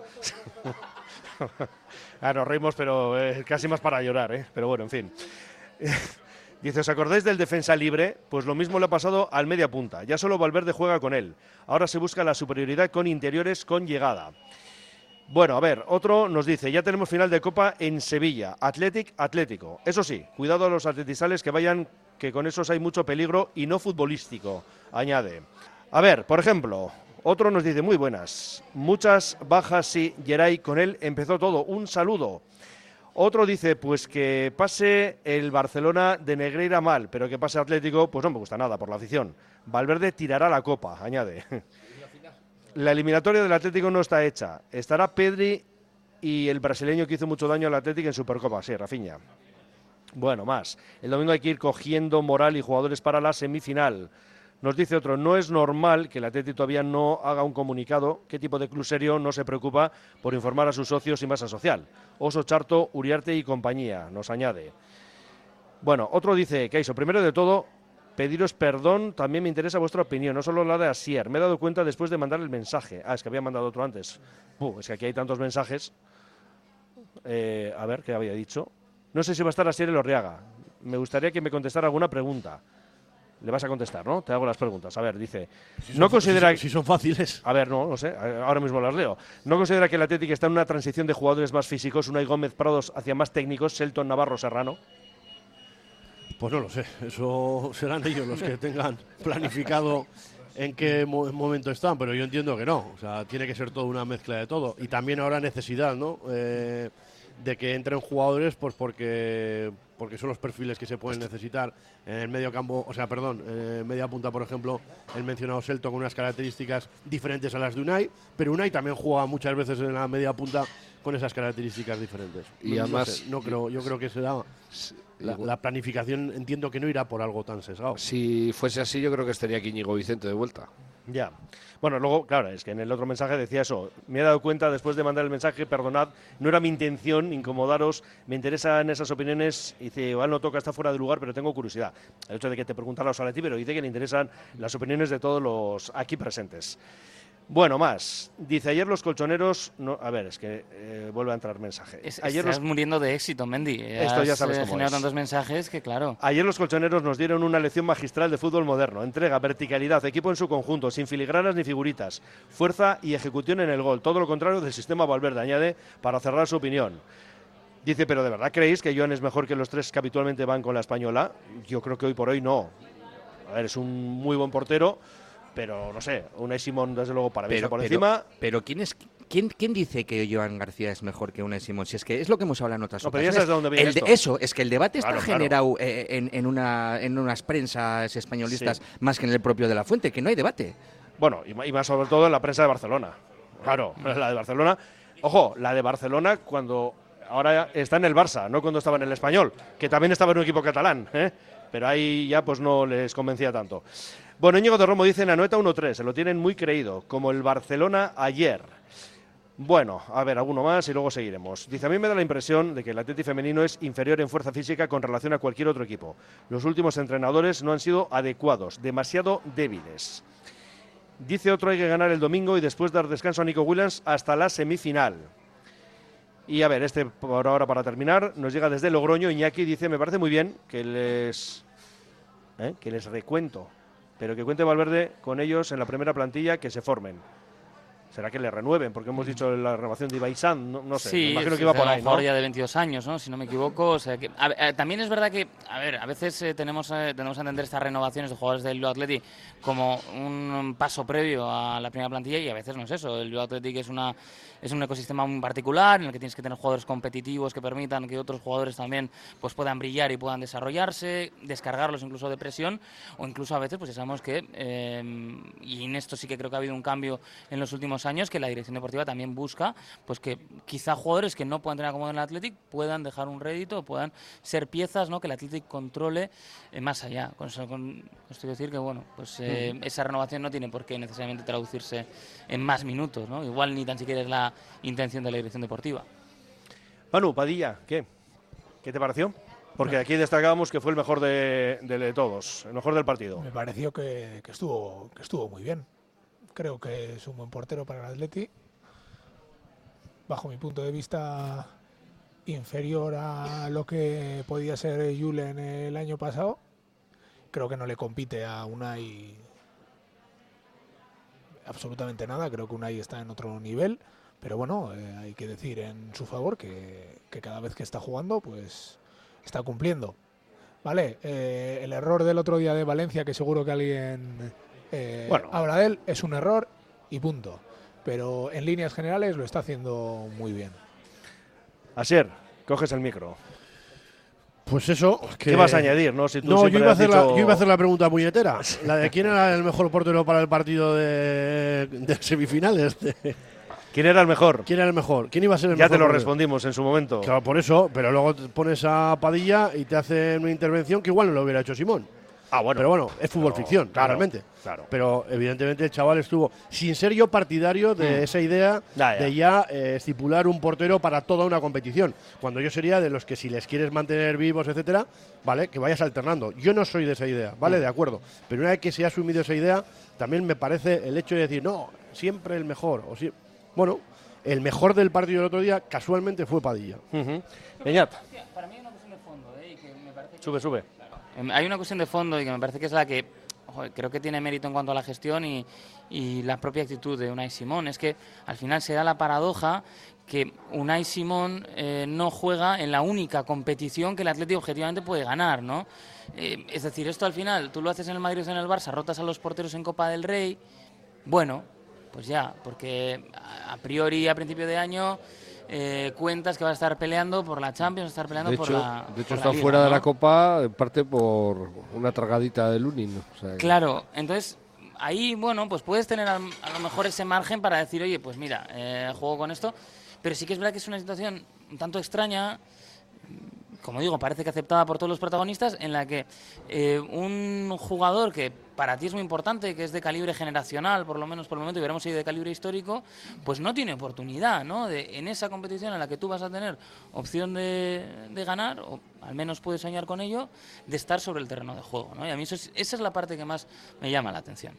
Nos reímos, pero casi más para llorar, Pero bueno, en fin. Dice, ¿os acordáis del defensa libre? Pues lo mismo le ha pasado al media punta. Ya solo Valverde juega con él. Ahora se busca la superioridad con interiores con llegada. Bueno, a ver, otro nos dice, ya tenemos final de Copa en Sevilla. Atlético. Eso sí, cuidado a los atletizales que vayan, que con esos hay mucho peligro y no futbolístico, añade. A ver, por ejemplo, otro nos dice, muy buenas. Muchas bajas, sí, Geray, con él empezó todo. Un saludo. Otro dice, pues que pase el Barcelona de Negreira mal, pero que pase Atlético, pues no me gusta nada por la afición. Valverde tirará la copa, añade. La eliminatoria del Atlético no está hecha. Estará Pedri y el brasileño que hizo mucho daño al Atlético en Supercopa, sí, Rafinha. Bueno, más. El domingo hay que ir cogiendo moral y jugadores para la semifinal. Nos dice otro, no es normal que el Atlético todavía no haga un comunicado. ¿Qué tipo de club serio no se preocupa por informar a sus socios y masa social? Oso, Charto, Uriarte y compañía, nos añade. Bueno, otro dice, Keiso, primero de todo, pediros perdón, también me interesa vuestra opinión, no solo la de Asier. Me he dado cuenta después de mandar el mensaje. Es que había mandado otro antes. Es que aquí hay tantos mensajes. A ver, ¿qué había dicho? No sé si va a estar Asier Elorriaga. Me gustaría que me contestara alguna pregunta. Le vas a contestar, ¿no? Te hago las preguntas. A ver, dice... Si son fáciles. A ver, no sé. Ahora mismo las leo. ¿No considera que el Atlético está en una transición de jugadores más físicos, Unai Gómez, Prados hacia más técnicos, Selton, Navarro, Serrano? Pues no lo sé. Eso serán ellos los que tengan planificado en qué momento están, pero yo entiendo que no. O sea, tiene que ser toda una mezcla de todo. Y también habrá necesidad, ¿no? De que entren jugadores, pues porque son los perfiles que se pueden necesitar en el medio campo, media punta, por ejemplo, el mencionado Selton con unas características diferentes a las de Unai, pero Unai también juega muchas veces en la media punta con esas características diferentes. Y además, yo creo que será la planificación, entiendo que no irá por algo tan sesgado. Si fuese así, yo creo que estaría aquí Íñigo Vicente de vuelta. Ya. Bueno, luego, claro, es que en el otro mensaje decía eso. Me he dado cuenta después de mandar el mensaje, perdonad, no era mi intención incomodaros, me interesan esas opiniones. Dice, igual no toca, está fuera de lugar, pero tengo curiosidad. El hecho de que te preguntara a ti, pero dice que le interesan las opiniones de todos los aquí presentes. Bueno, más. Dice, ayer los colchoneros... No, a ver, es que vuelve a entrar mensaje. Estás muriendo de éxito, Mendy. Esto ya sabes cómo generado es. tantos mensajes que, claro. Ayer los colchoneros nos dieron una lección magistral de fútbol moderno. Entrega, verticalidad, equipo en su conjunto, sin filigranas ni figuritas. Fuerza y ejecución en el gol. Todo lo contrario del sistema Valverde, añade, para cerrar su opinión. Dice, ¿pero de verdad creéis que Joan es mejor que los tres que habitualmente van con la española? Yo creo que hoy por hoy no. A ver, es un muy buen portero, pero no sé, Unai Simón desde luego para mí está por encima. Pero ¿quién dice que Joan García es mejor que Unai Simón? Si es que es lo que hemos hablado en otras ocasiones. Pero ya sabes de dónde viene esto. Eso, es que el debate Claro, está generado en unas prensas españolistas más que en el propio de la Fuente, que no hay debate. Bueno, y más sobre todo en la prensa de Barcelona. Claro, la de Barcelona. Ojo, la de Barcelona cuando ahora está en el Barça, no cuando estaba en el Español, que también estaba en un equipo catalán, pero ahí ya pues no les convencía tanto. Bueno, Íñigo de Romo dice en Anoeta 1-3, se lo tienen muy creído, como el Barcelona ayer. Bueno, a ver, alguno más y luego seguiremos. Dice, a mí me da la impresión de que el Atleti femenino es inferior en fuerza física con relación a cualquier otro equipo. Los últimos entrenadores no han sido adecuados, demasiado débiles. Dice otro, hay que ganar el domingo y después dar descanso a Nico Williams hasta la semifinal. Y a ver, por ahora para terminar, nos llega desde Logroño, Iñaki dice, me parece muy bien que les recuento, pero que cuente Valverde con ellos en la primera plantilla, que se formen. ¿Será que le renueven? Porque hemos dicho la renovación de Ibaizán, no sé, sí, me imagino que iba por ahí, ¿no? ya de 22 años, ¿no? Si no me equivoco. O sea que, también es verdad que, a veces tenemos que entender estas renovaciones de jugadores del Bilbao Athletic como un paso previo a la primera plantilla y a veces no es eso. El Bilbao Athletic es un ecosistema muy particular en el que tienes que tener jugadores competitivos que permitan que otros jugadores también pues puedan brillar y puedan desarrollarse, descargarlos incluso de presión, o incluso a veces pues ya sabemos que, y en esto sí que creo que ha habido un cambio en los últimos años, que la dirección deportiva también busca pues que quizá jugadores que no puedan tener acomodo en el Athletic puedan dejar un rédito, puedan ser piezas, ¿no?, que el Athletic controle más allá. Con esto quiero decir que bueno, pues esa renovación no tiene por qué necesariamente traducirse en más minutos, ¿no? Igual ni tan siquiera es la intención de la dirección deportiva. Manu, Padilla, ¿qué te pareció? Porque aquí destacábamos que fue el mejor de todos, el mejor del partido. Me pareció que estuvo muy bien. Creo que es un buen portero para el Atleti. Bajo mi punto de vista, inferior a lo que podía ser Julen el año pasado. Creo que no le compite a Unai absolutamente nada. Creo que Unai está en otro nivel. Pero bueno, hay que decir en su favor que cada vez que está jugando, pues está cumpliendo. Vale, el error del otro día de Valencia, que seguro que alguien habla de él, es un error y punto. Pero en líneas generales lo está haciendo muy bien. Asier, Coges el micro. Pues eso. ¿Qué vas a añadir? No, si tú yo iba a hacer la pregunta puñetera. La de quién era el mejor portero para el partido de semifinales. ¿Quién era el mejor? ¿Quién era el mejor? ¿Quién iba a ser el ya mejor? Ya te lo portero? respondimos en su momento. Claro, por eso. Pero luego te pones a Padilla y te hacen una intervención que igual no lo hubiera hecho Simón. Ah, bueno. Pero bueno, es fútbol ficción, realmente. Claro. Pero evidentemente el chaval estuvo, sin ser yo partidario de esa idea de estipular un portero para toda una competición. Cuando yo sería de los que si les quieres mantener vivos, etcétera, vale, que vayas alternando. Yo no soy de esa idea, vale, de acuerdo. Pero una vez que se ha asumido esa idea, también me parece el hecho de decir, no, siempre el mejor. Bueno, el mejor del partido del otro día casualmente fue Padilla. Beñat. Para mí hay una cuestión de fondo, y que me parece que Sube. Hay una cuestión de fondo y que me parece que es la que creo que tiene mérito en cuanto a la gestión y la propia actitud de Unai Simón. Es que al final se da la paradoja que Unai Simón no juega en la única competición que el Atlético objetivamente puede ganar, ¿no? Es decir, esto al final, tú lo haces en el Madrid o en el Barça, rotas a los porteros en Copa del Rey, bueno, pues ya, porque a priori a principio de año cuentas que va a estar peleando por la Champions, estar peleando por la De hecho por está la Liga, fuera de ¿no? la Copa en parte por una tragadita de Lunin, ¿no? O sea, Claro, entonces ahí, bueno, pues puedes tener a lo mejor ese margen para decir, oye, pues mira, juego con esto, pero sí que es verdad que es una situación un tanto extraña, como digo, parece que aceptada por todos los protagonistas, en la que un jugador que para ti es muy importante, que es de calibre generacional, por lo menos por el momento, y veremos si de calibre histórico, pues no tiene oportunidad, ¿no? En esa competición en la que tú vas a tener opción de ganar, o al menos puedes soñar con ello, de estar sobre el terreno de juego, ¿no? Y a mí esa es la parte que más me llama la atención.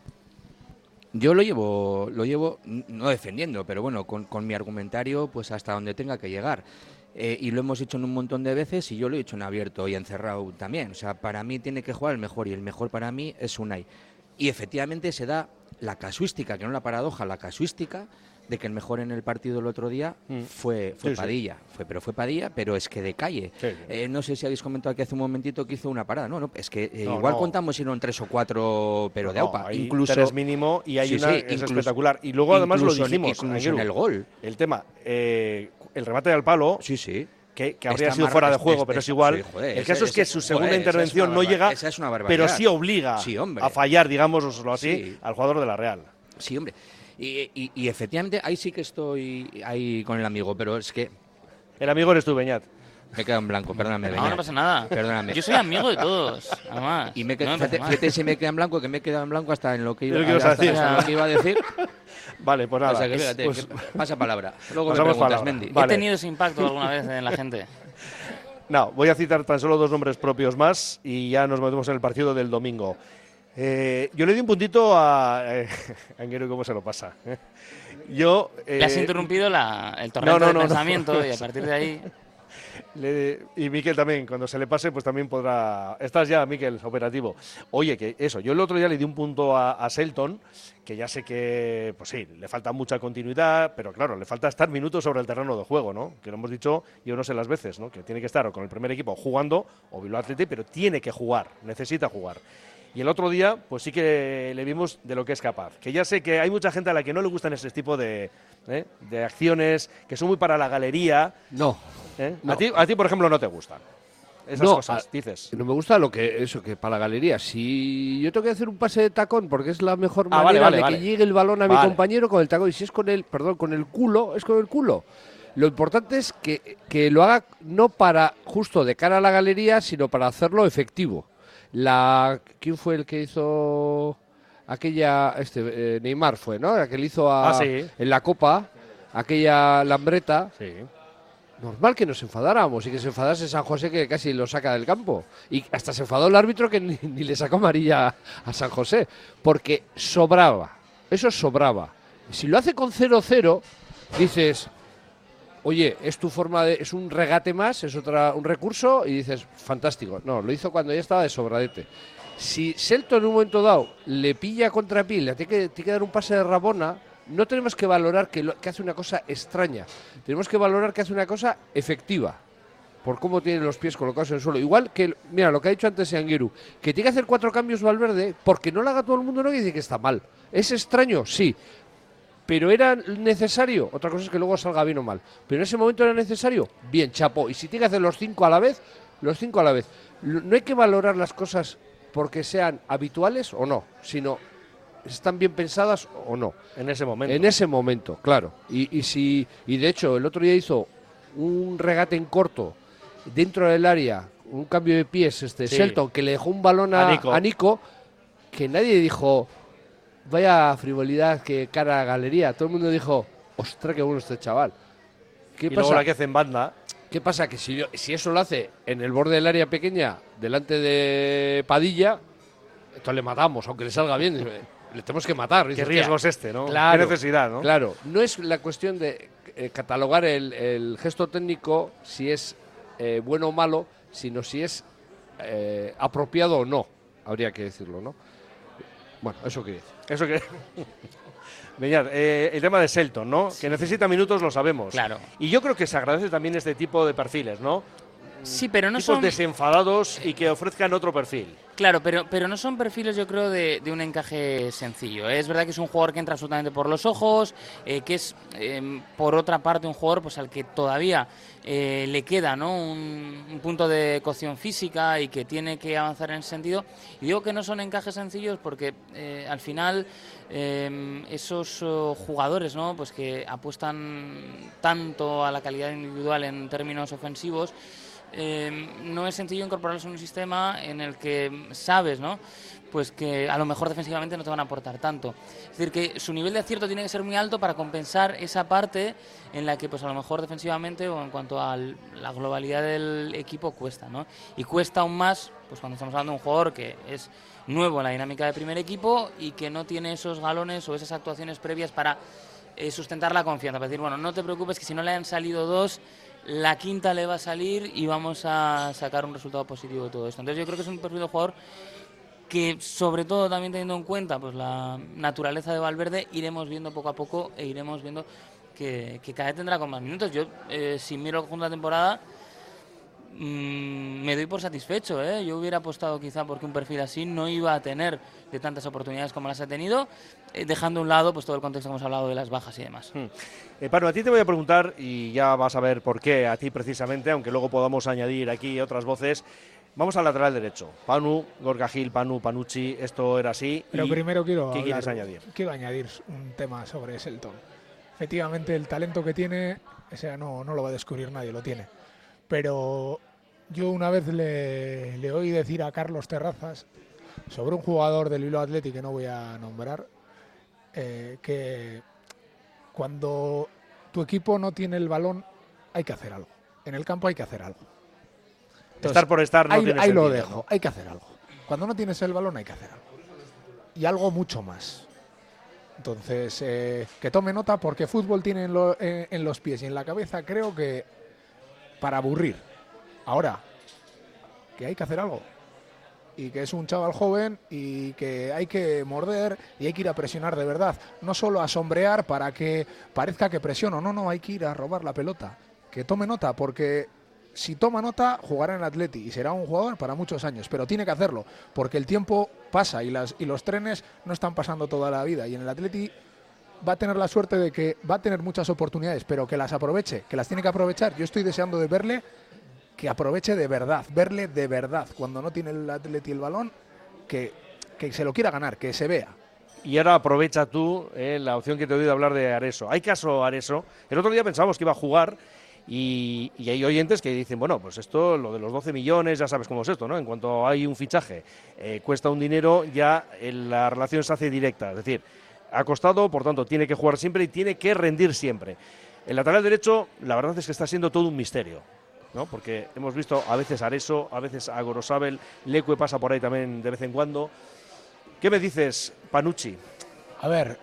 Yo lo llevo no defendiendo, pero bueno, con mi argumentario pues hasta donde tenga que llegar. Y lo hemos hecho en un montón de veces y yo lo he hecho en abierto y encerrado también. O sea, para mí tiene que jugar el mejor y el mejor para mí es Unai. Y efectivamente se da la casuística, que no la paradoja, la casuística de que el mejor en el partido el otro día fue Padilla. Sí. Fue Padilla, pero es que de calle. Sí. No sé si habéis comentado que hace un momentito que hizo una parada. No, es que igual contamos si eran 3 o 4 pero de AUPA. Hay incluso 3 mínimo y hay una es espectacular. Y luego además lo dijimos. Incluso en el gol. El tema, el remate al palo. Sí. Que habría sido fuera de juego, pero es igual. Sí, joder, el caso es que su segunda intervención no llega, pero sí obliga a fallar, digámoslo así, al jugador de la Real. Sí, hombre. Y efectivamente, ahí sí que estoy ahí con el amigo, pero es que... El amigo eres tú, Beñat. Me he quedado en blanco, perdóname, Beñat. No pasa nada. Perdóname. Yo soy amigo de todos, además. Y fíjate si me queda en blanco, que me he quedado en blanco hasta en lo que iba a decir. Vale, pues nada. O sea, que fíjate, que pasa palabra. Luego me preguntas, Mendy. Vale. ¿He tenido ese impacto alguna vez en la gente? No, voy a citar tan solo 2 nombres propios más y ya nos metemos en el partido del domingo. Yo le di un puntito a Anguero, ¿cómo se lo pasa? Le has interrumpido el torrente de pensamiento y a partir de ahí... Y Miquel también, cuando se le pase, pues también podrá... Estás ya, Miquel, operativo. Oye, que eso, yo el otro día le di un punto a Selton, que ya sé que, pues sí, le falta mucha continuidad, pero claro, le falta estar minutos sobre el terreno de juego, ¿no? Que lo hemos dicho yo no sé las veces, ¿no? Que tiene que estar o con el primer equipo jugando, o Bilbao Athletic, pero tiene que jugar, necesita jugar. Y el otro día, pues sí que le vimos de lo que es capaz. Que ya sé que hay mucha gente a la que no le gustan ese tipo de acciones, que son muy para la galería. No. No. A ti, por ejemplo, no te gustan esas cosas, dices. No me gusta que para la galería. Si yo tengo que hacer un pase de tacón, porque es la mejor manera de que llegue el balón a mi compañero con el tacón. Y si es con el culo, es con el culo. Lo importante es que lo haga no para justo de cara a la galería, sino para hacerlo efectivo. ¿Quién fue el que hizo aquella? Neymar fue, ¿no? La que le hizo en la Copa, aquella lambreta. Sí. Normal que nos enfadáramos y que se enfadase San José, que casi lo saca del campo. Y hasta se enfadó el árbitro que ni le sacó amarilla a San José. Porque sobraba. Eso sobraba. Si lo hace con 0-0, dices... Oye, es tu forma es un regate más, es un recurso y dices, fantástico. No, lo hizo cuando ya estaba de sobradete. Si Selton en un momento dado le pilla contrapié, le tiene que dar un pase de Rabona, no tenemos que valorar que hace una cosa extraña. Tenemos que valorar que hace una cosa efectiva, por cómo tiene los pies colocados en el suelo. Igual que, mira, lo que ha dicho antes Anguero, que tiene que hacer 4 cambios Valverde, porque no lo haga todo el mundo, no quiere decir que está mal. ¿Es extraño? Sí. Pero ¿era necesario? Otra cosa es que luego salga bien o mal. Pero en ese momento era necesario. Bien, chapó. Y si tiene que hacer los 5 a la vez, los 5 a la vez. No hay que valorar las cosas porque sean habituales o no, sino están bien pensadas o no. En ese momento. En ese momento, claro. Y de hecho, el otro día hizo un regate en corto dentro del área, un cambio de pies, Sí. Shelton, que le dejó un balón a Nico, que nadie dijo, vaya frivolidad, que cara a galería. Todo el mundo dijo, ostras, qué bueno este chaval. ¿Qué Y pasa? luego la que hace en banda. ¿Qué pasa? Que si eso lo hace en el borde del área pequeña, delante de Padilla, entonces le matamos, aunque le salga bien, le tenemos que matar. ¿Qué Dices, riesgo "Hostia". es este, no? Claro, ¿Qué necesidad, no? Claro, no es la cuestión de catalogar el gesto técnico si es bueno o malo, sino si es apropiado o no, habría que decirlo, ¿no? Bueno, eso quería decir. Eso que... Beñat, el tema de Shelton, ¿no? Que necesita minutos, lo sabemos. Claro. Y yo creo que se agradece también este tipo de perfiles, ¿no? Sí, pero no Tipos son... desenfadados y que ofrezcan otro perfil. Claro, pero no son perfiles, yo creo, de un encaje sencillo. Es verdad que es un jugador que entra absolutamente por los ojos, que es, por otra parte, un jugador pues al que todavía le queda, ¿no?, un punto de cocción física y que tiene que avanzar en ese sentido. Y digo que no son encajes sencillos porque al final esos jugadores, ¿no?, pues que apuestan tanto a la calidad individual en términos ofensivos, no es sencillo incorporarlos en un sistema en el que sabes, ¿no?, pues que a lo mejor defensivamente no te van a aportar tanto. Es decir, que su nivel de acierto tiene que ser muy alto para compensar esa parte en la que pues a lo mejor defensivamente o en cuanto a la globalidad del equipo cuesta, ¿no? Y cuesta aún más pues cuando estamos hablando de un jugador que es nuevo en la dinámica de primer equipo y que no tiene esos galones o esas actuaciones previas para sustentar la confianza, para decir, bueno, no te preocupes que si no le han salido dos, la quinta le va a salir y vamos a sacar un resultado positivo de todo esto. Entonces yo creo que es un perfil de jugador que, sobre todo también teniendo en cuenta pues la naturaleza de Valverde, iremos viendo poco a poco e iremos viendo que cada vez tendrá con más minutos. Yo, si miro el conjunto de la temporada, me doy por satisfecho, ¿eh? Yo hubiera apostado quizá porque un perfil así no iba a tener de tantas oportunidades como las ha tenido, dejando a un lado pues todo el contexto que hemos hablado de las bajas y demás. Pablo, a ti te voy a preguntar, y ya vas a ver por qué a ti precisamente, aunque luego podamos añadir aquí otras voces. Vamos al lateral derecho. Panu, Gorka Gil, Panu, Panucci, esto era así. Pero primero ¿qué quieres añadir? Quiero añadir un tema sobre Shelton. Efectivamente, el talento que tiene, o sea, no lo va a descubrir nadie, lo tiene. Pero yo una vez le oí decir a Carlos Terrazas sobre un jugador del Bilbao Athletic que no voy a nombrar, que cuando tu equipo no tiene el balón hay que hacer algo. En el campo hay que hacer algo. Entonces, estar por estar no tiene ahí sentido, lo dejo, ¿no? hay que hacer algo. Cuando no tienes el balón hay que hacer algo. Y algo mucho más. Entonces, que tome nota porque fútbol tiene en los pies y en la cabeza, creo que para aburrir. Ahora, que hay que hacer algo. Y que es un chaval joven y que hay que morder y hay que ir a presionar de verdad. No solo a sombrear para que parezca que presiono. No, hay que ir a robar la pelota. Que tome nota porque si toma nota jugará en el Atleti y será un jugador para muchos años. Pero tiene que hacerlo porque el tiempo pasa y los trenes no están pasando toda la vida. Y en el Atleti va a tener la suerte de que va a tener muchas oportunidades, pero que las aproveche, que las tiene que aprovechar. Yo estoy deseando de verle que aproveche de verdad, verle de verdad. Cuando no tiene el Atleti el balón, que se lo quiera ganar, que se vea. Y ahora aprovecha tú la opción que te he oído hablar de Areso. Hay caso Areso. El otro día pensábamos que iba a jugar y hay oyentes que dicen, bueno, pues esto, lo de los 12 millones, ya sabes cómo es esto, ¿no? En cuanto hay un fichaje, cuesta un dinero, ya la relación se hace directa. Es decir, ha costado, por tanto, tiene que jugar siempre y tiene que rendir siempre. El lateral derecho, la verdad es que está siendo todo un misterio, ¿no? Porque hemos visto a veces a Areso, a veces a Gorosabel, Leque pasa por ahí también de vez en cuando. ¿Qué me dices, Panucci? A ver,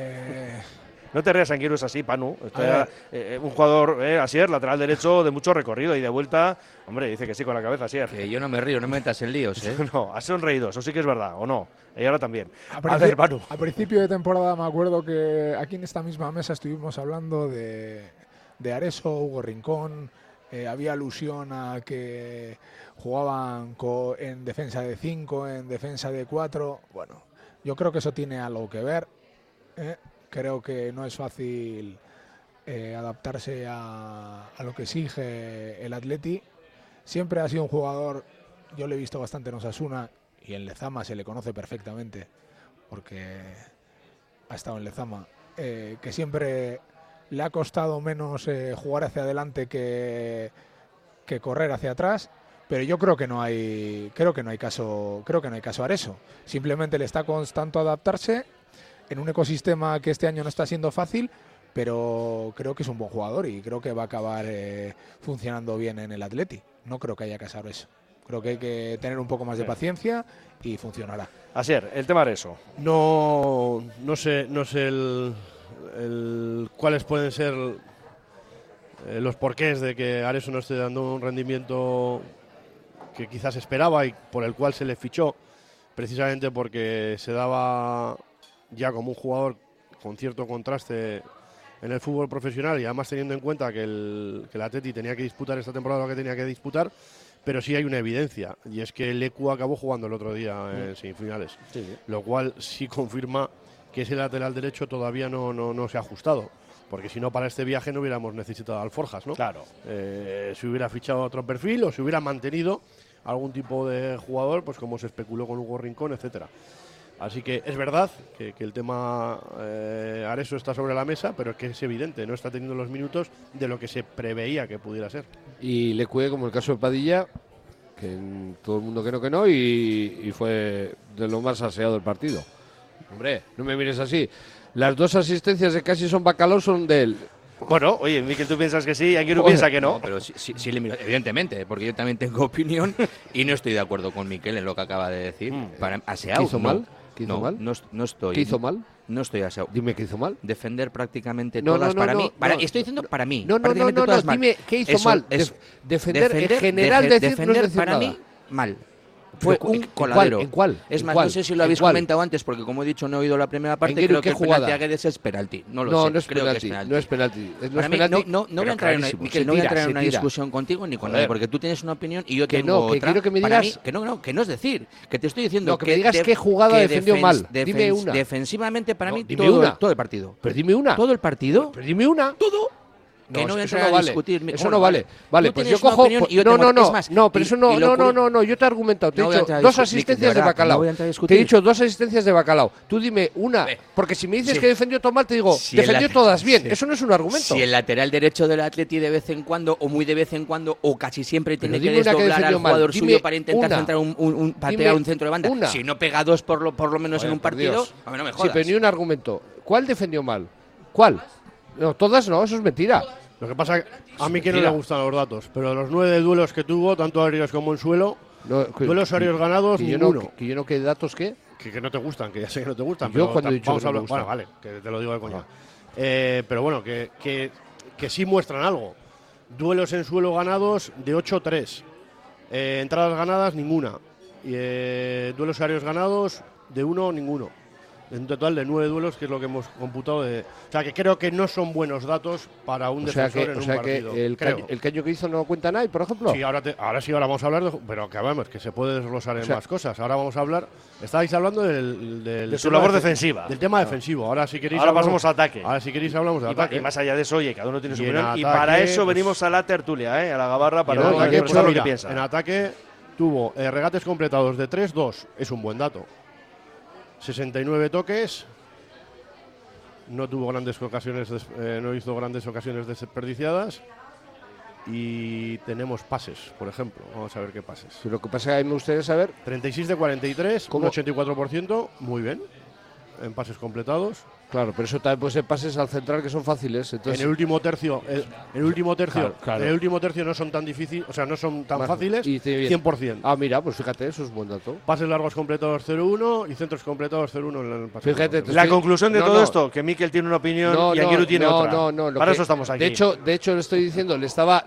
no te rías, Anguiro, es así, Panu. Un jugador, Asier, lateral derecho de mucho recorrido y de vuelta. Hombre, dice que sí con la cabeza, Asier. Que yo no me río, no me metas en líos, ¿eh? No, has sonreído, eso sí que es verdad, ¿o no? Y ahora también. A ver, Panu. A principio de temporada me acuerdo que aquí en esta misma mesa estuvimos hablando de Areso, Hugo Rincón. Había alusión a que jugaban en defensa de 5, en defensa de 4. Bueno, yo creo que eso tiene algo que ver. creo que no es fácil adaptarse a lo que exige el Atleti. Siempre ha sido un jugador, yo lo he visto bastante en Osasuna y en Lezama se le conoce perfectamente porque ha estado en Lezama, que siempre le ha costado menos jugar hacia adelante que correr hacia atrás, pero yo creo que no hay caso a eso. Simplemente le está costando adaptarse en un ecosistema que este año no está siendo fácil, pero creo que es un buen jugador y creo que va a acabar funcionando bien en el Atleti. No creo que haya caso a eso. Creo que hay que tener un poco más de paciencia y funcionará. Asier, el tema Areso. No sé cuáles pueden ser los porqués de que Areso no esté dando un rendimiento que quizás esperaba y por el cual se le fichó, precisamente porque se daba ya como un jugador con cierto contraste en el fútbol profesional y además teniendo en cuenta que el Atleti tenía que disputar esta temporada lo que tenía que disputar, pero sí hay una evidencia y es que el Lecu acabó jugando el otro día en semifinales, lo cual sí confirma que ese lateral derecho todavía no se ha ajustado, porque si no para este viaje no hubiéramos necesitado Alforjas, ¿no? Claro. Se hubiera fichado otro perfil o se hubiera mantenido algún tipo de jugador, pues como se especuló con Hugo Rincón, etcétera. Así que es verdad que el tema Areso está sobre la mesa, pero es que es evidente, no está teniendo los minutos de lo que se preveía que pudiera ser. Y le cuide como el caso de Padilla, que todo el mundo que no, y fue de lo más aseado del partido. Hombre, no me mires así. Las 2 asistencias de casi son Bacalao son de él. Bueno, oye, Miquel, tú piensas que sí y Anguero piensa que no. No, pero sí, evidentemente, porque yo también tengo opinión y no estoy de acuerdo con Miquel en lo que acaba de decir. Aseado, ¿Qué hizo mal? ¿Qué hizo mal? No estoy. ¿Qué hizo mal? No estoy aseado. Dime qué hizo mal. Defender prácticamente todas para mí. Estoy diciendo para mí. No, dime qué hizo mal. Defender en general, defender para mí mal. Fue un coladero. ¿En cuál? Es más, no sé si lo habéis comentado antes, porque como he dicho, no he oído la primera parte. Creo que el penalti a Guedes es penalti. No lo sé. No es penalti. No es penalti. Para mí, no voy a entrar en una discusión contigo ni con nadie, porque tú tienes una opinión y yo tengo otra. Quiero que me digas. Que no es decir. Que te estoy diciendo que me digas qué jugada defendió mal. Dime una. Defensivamente, para mí, todo el partido. Pero dime una. ¿Todo el partido? Pero dime una. Todo. Que no voy a entrar a discutir. Eso no vale. Vale, pues yo cojo. No, pero eso no. Yo te he argumentado. Te he dicho 2 asistencias de Bacalao. Te he dicho 2 asistencias de Bacalao. Tú dime una. Porque si me dices que defendió todo mal, te digo, defendió todas bien. Eso no es un argumento. Si el lateral derecho del Atleti de vez en cuando, o muy de vez en cuando, o casi siempre tiene que desdoblar al jugador suyo para intentar centrar patear un centro de banda. Si no pega 2 por lo menos en un partido, a mí no me jodas. Sí, pero ni un argumento. ¿Cuál defendió mal? ¿Cuál? No, todas no, eso es mentira. Lo que pasa es que a mí que no le gustan los datos, pero de los 9 duelos que tuvo, tanto aéreos como en suelo, duelos aéreos ganados, ninguno. ¿Que yo no qué datos qué? Que no te gustan, que ya sé que no te gustan. Yo cuando he dicho vamos que a no hablar, me gustan. bueno, vale, que te lo digo de coña. Pero bueno, que sí muestran algo. Duelos en suelo ganados de 8-3. Entradas ganadas, ninguna. Y duelos aéreos ganados de 1, ninguno. En un total de 9 duelos, que es lo que hemos computado. O sea, que creo que no son buenos datos para un defensor en un partido. Que el caño que hizo no cuenta nadie, por ejemplo. Sí, ahora vamos a hablar, pero que vamos, que se puede desglosar en más cosas. Ahora vamos a hablar. Estáis hablando de su labor defensiva. Del tema defensivo. Ahora, si queréis. Ahora pasamos al ataque. Ahora, si queréis, hablamos de ataque. Y más allá de eso, oye, cada uno tiene su opinión. Y ataque, para eso venimos a la tertulia, a la gabarra, para lo que piensa. En ataque tuvo regates completados de 3-2. Es un buen dato. 69 toques. No tuvo grandes ocasiones, no hizo grandes ocasiones desperdiciadas. Y tenemos pases, por ejemplo. Vamos a ver qué pases. Pero lo que pasa es que a mí me gustaría saber. 36 de 43, un 84%, muy bien. En pases completados. Claro, pero eso también puede ser pases al central que son fáciles. Entonces, en el último tercio, en el último tercio no son tan difíciles, o sea, no son tan fáciles. 100%. Ah, mira, pues fíjate, eso es buen dato. Pases largos completados 0-1 y centros completados 0-1 en el pase. Fíjate, la conclusión de todo esto, que Mikel tiene una opinión y Anguero tiene otra. Para eso estamos aquí. De hecho, le estoy diciendo, le estaba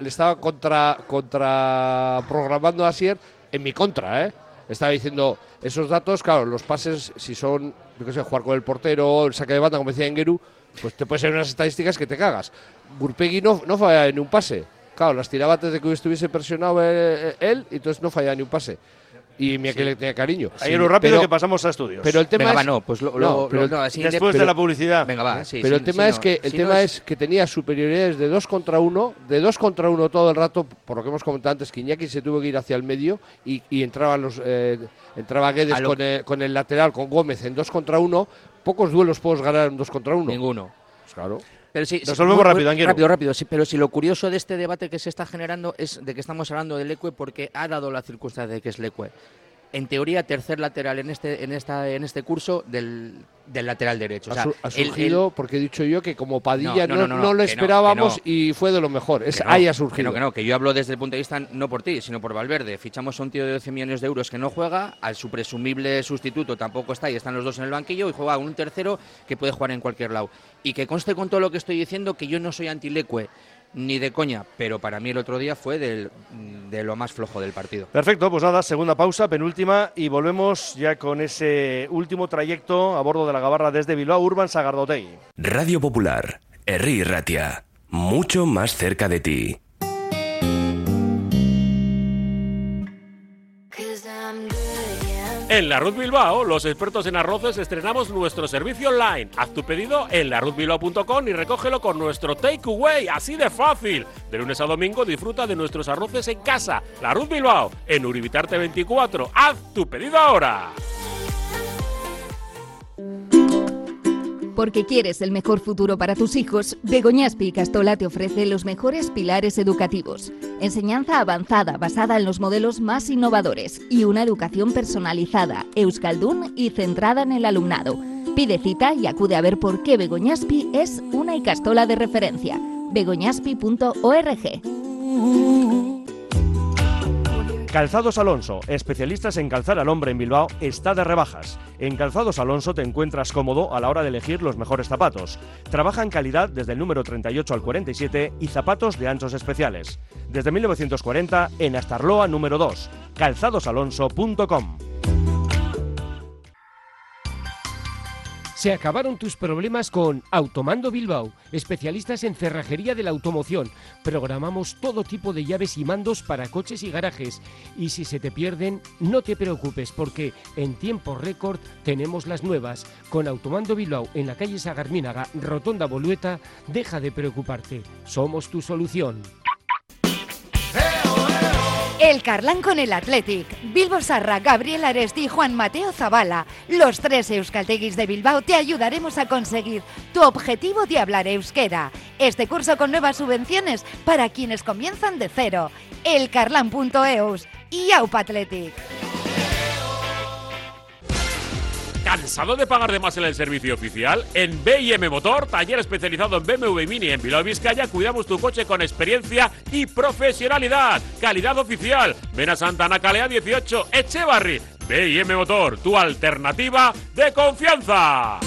contraprogramando a Asier en mi contra, Estaba diciendo esos datos, claro, los pases, si son, yo qué sé, jugar con el portero, el saque de banda, como decía Anguero, pues te pueden ser unas estadísticas que te cagas. Gurpegui no falla en un pase. Claro, las tiraba antes de que estuviese presionado él, y entonces no fallaba ni un pase. y mira que le tenía cariño. Ahí lo rápido que pasamos a estudios. Pero el tema Venga, es, va, no, pues después de la publicidad. Venga, va, sí. Pero el tema es que tenía superioridades de 2 contra 1, todo el rato, por lo que hemos comentado antes, que Iñaki se tuvo que ir hacia el medio y entraba Guedes con el lateral, con Gómez en 2 contra 1. Pocos duelos puedes ganar en 2 contra 1. Ninguno. Pues claro. Pero sí, resolvemos rápido, Anguero. Rápido. Sí, pero si lo curioso de este debate que se está generando es de que estamos hablando de Leque porque ha dado la circunstancia de que es Leque. En teoría, tercer lateral en este curso del lateral derecho. O sea, ha surgido, porque he dicho yo que como Padilla no lo esperábamos y fue de lo mejor. Ahí ha surgido. Que yo hablo desde el punto de vista no por ti, sino por Valverde. Fichamos a un tío de 12 millones de euros que no juega, al su presumible sustituto tampoco está y están los dos en el banquillo y juega un tercero que puede jugar en cualquier lado. Y que conste con todo lo que estoy diciendo que yo no soy anti-Leque. Ni de coña, pero para mí el otro día fue de lo más flojo del partido. Perfecto, pues nada, segunda pausa, penúltima, y volvemos ya con ese último trayecto a bordo de la Gabarra desde Bilbao, Urban Sagardotegi. Radio Popular, Herri Ratia, mucho más cerca de ti. En la Ruth Bilbao, los expertos en arroces estrenamos nuestro servicio online. Haz tu pedido en laruzbilbao.com y recógelo con nuestro takeaway, así de fácil. De lunes a domingo disfruta de nuestros arroces en casa. La Ruth Bilbao, en Uribitarte 24. Haz tu pedido ahora. Porque quieres el mejor futuro para tus hijos, Begoñaspi y Castola te ofrece los mejores pilares educativos. Enseñanza avanzada basada en los modelos más innovadores y una educación personalizada, euskaldun y centrada en el alumnado. Pide cita y acude a ver por qué Begoñaspi es una Icastola de referencia. begoñaspi.org. Calzados Alonso, especialistas en calzar al hombre en Bilbao, está de rebajas. En Calzados Alonso te encuentras cómodo a la hora de elegir los mejores zapatos. Trabaja en calidad desde el número 38 al 47 y zapatos de anchos especiales. Desde 1940 en Astarloa número 2, calzadosalonso.com. Se acabaron tus problemas con Automando Bilbao, especialistas en cerrajería de la automoción. Programamos todo tipo de llaves y mandos para coches y garajes. Y si se te pierden, no te preocupes porque en tiempo récord tenemos las nuevas. Con Automando Bilbao en la calle Sagarmínaga, Rotonda Bolueta, deja de preocuparte. Somos tu solución. El Carlán con el Athletic, Bilbo Sarra, Gabriel Aresti y Juan Mateo Zabala. Los 3 euskalteguis de Bilbao te ayudaremos a conseguir tu objetivo de hablar euskera. Este curso con nuevas subvenciones para quienes comienzan de cero. Elcarlan.eus y Aupa Athletic. ¿Cansado de pagar de más en el servicio oficial? En B&M Motor, taller especializado en BMW Mini en Bilbao, Vizcaya, cuidamos tu coche con experiencia y profesionalidad. Calidad oficial. Ven a Santa Ana Calea 18, Echevarri. B&M Motor, tu alternativa de confianza.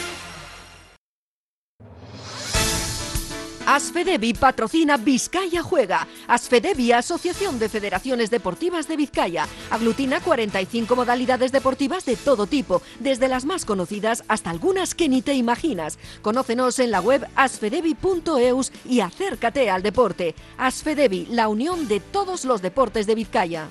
Asfedevi patrocina Vizcaya Juega. Asfedevi, Asociación de Federaciones Deportivas de Vizcaya. Aglutina 45 modalidades deportivas de todo tipo, desde las más conocidas hasta algunas que ni te imaginas. Conócenos en la web asfedevi.eus y acércate al deporte. Asfedevi, la unión de todos los deportes de Vizcaya.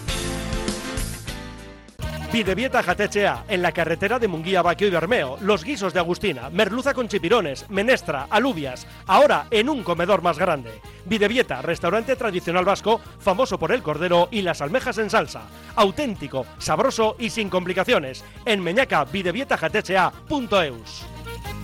Bidebieta Jatechea, en la carretera de Munguía, Baquio y Bermeo. Los guisos de Agustina, merluza con chipirones, menestra, alubias. Ahora en un comedor más grande. Bidebieta, restaurante tradicional vasco, famoso por el cordero y las almejas en salsa. Auténtico, sabroso y sin complicaciones. En Meñaca, bidebietaJatechea.eus.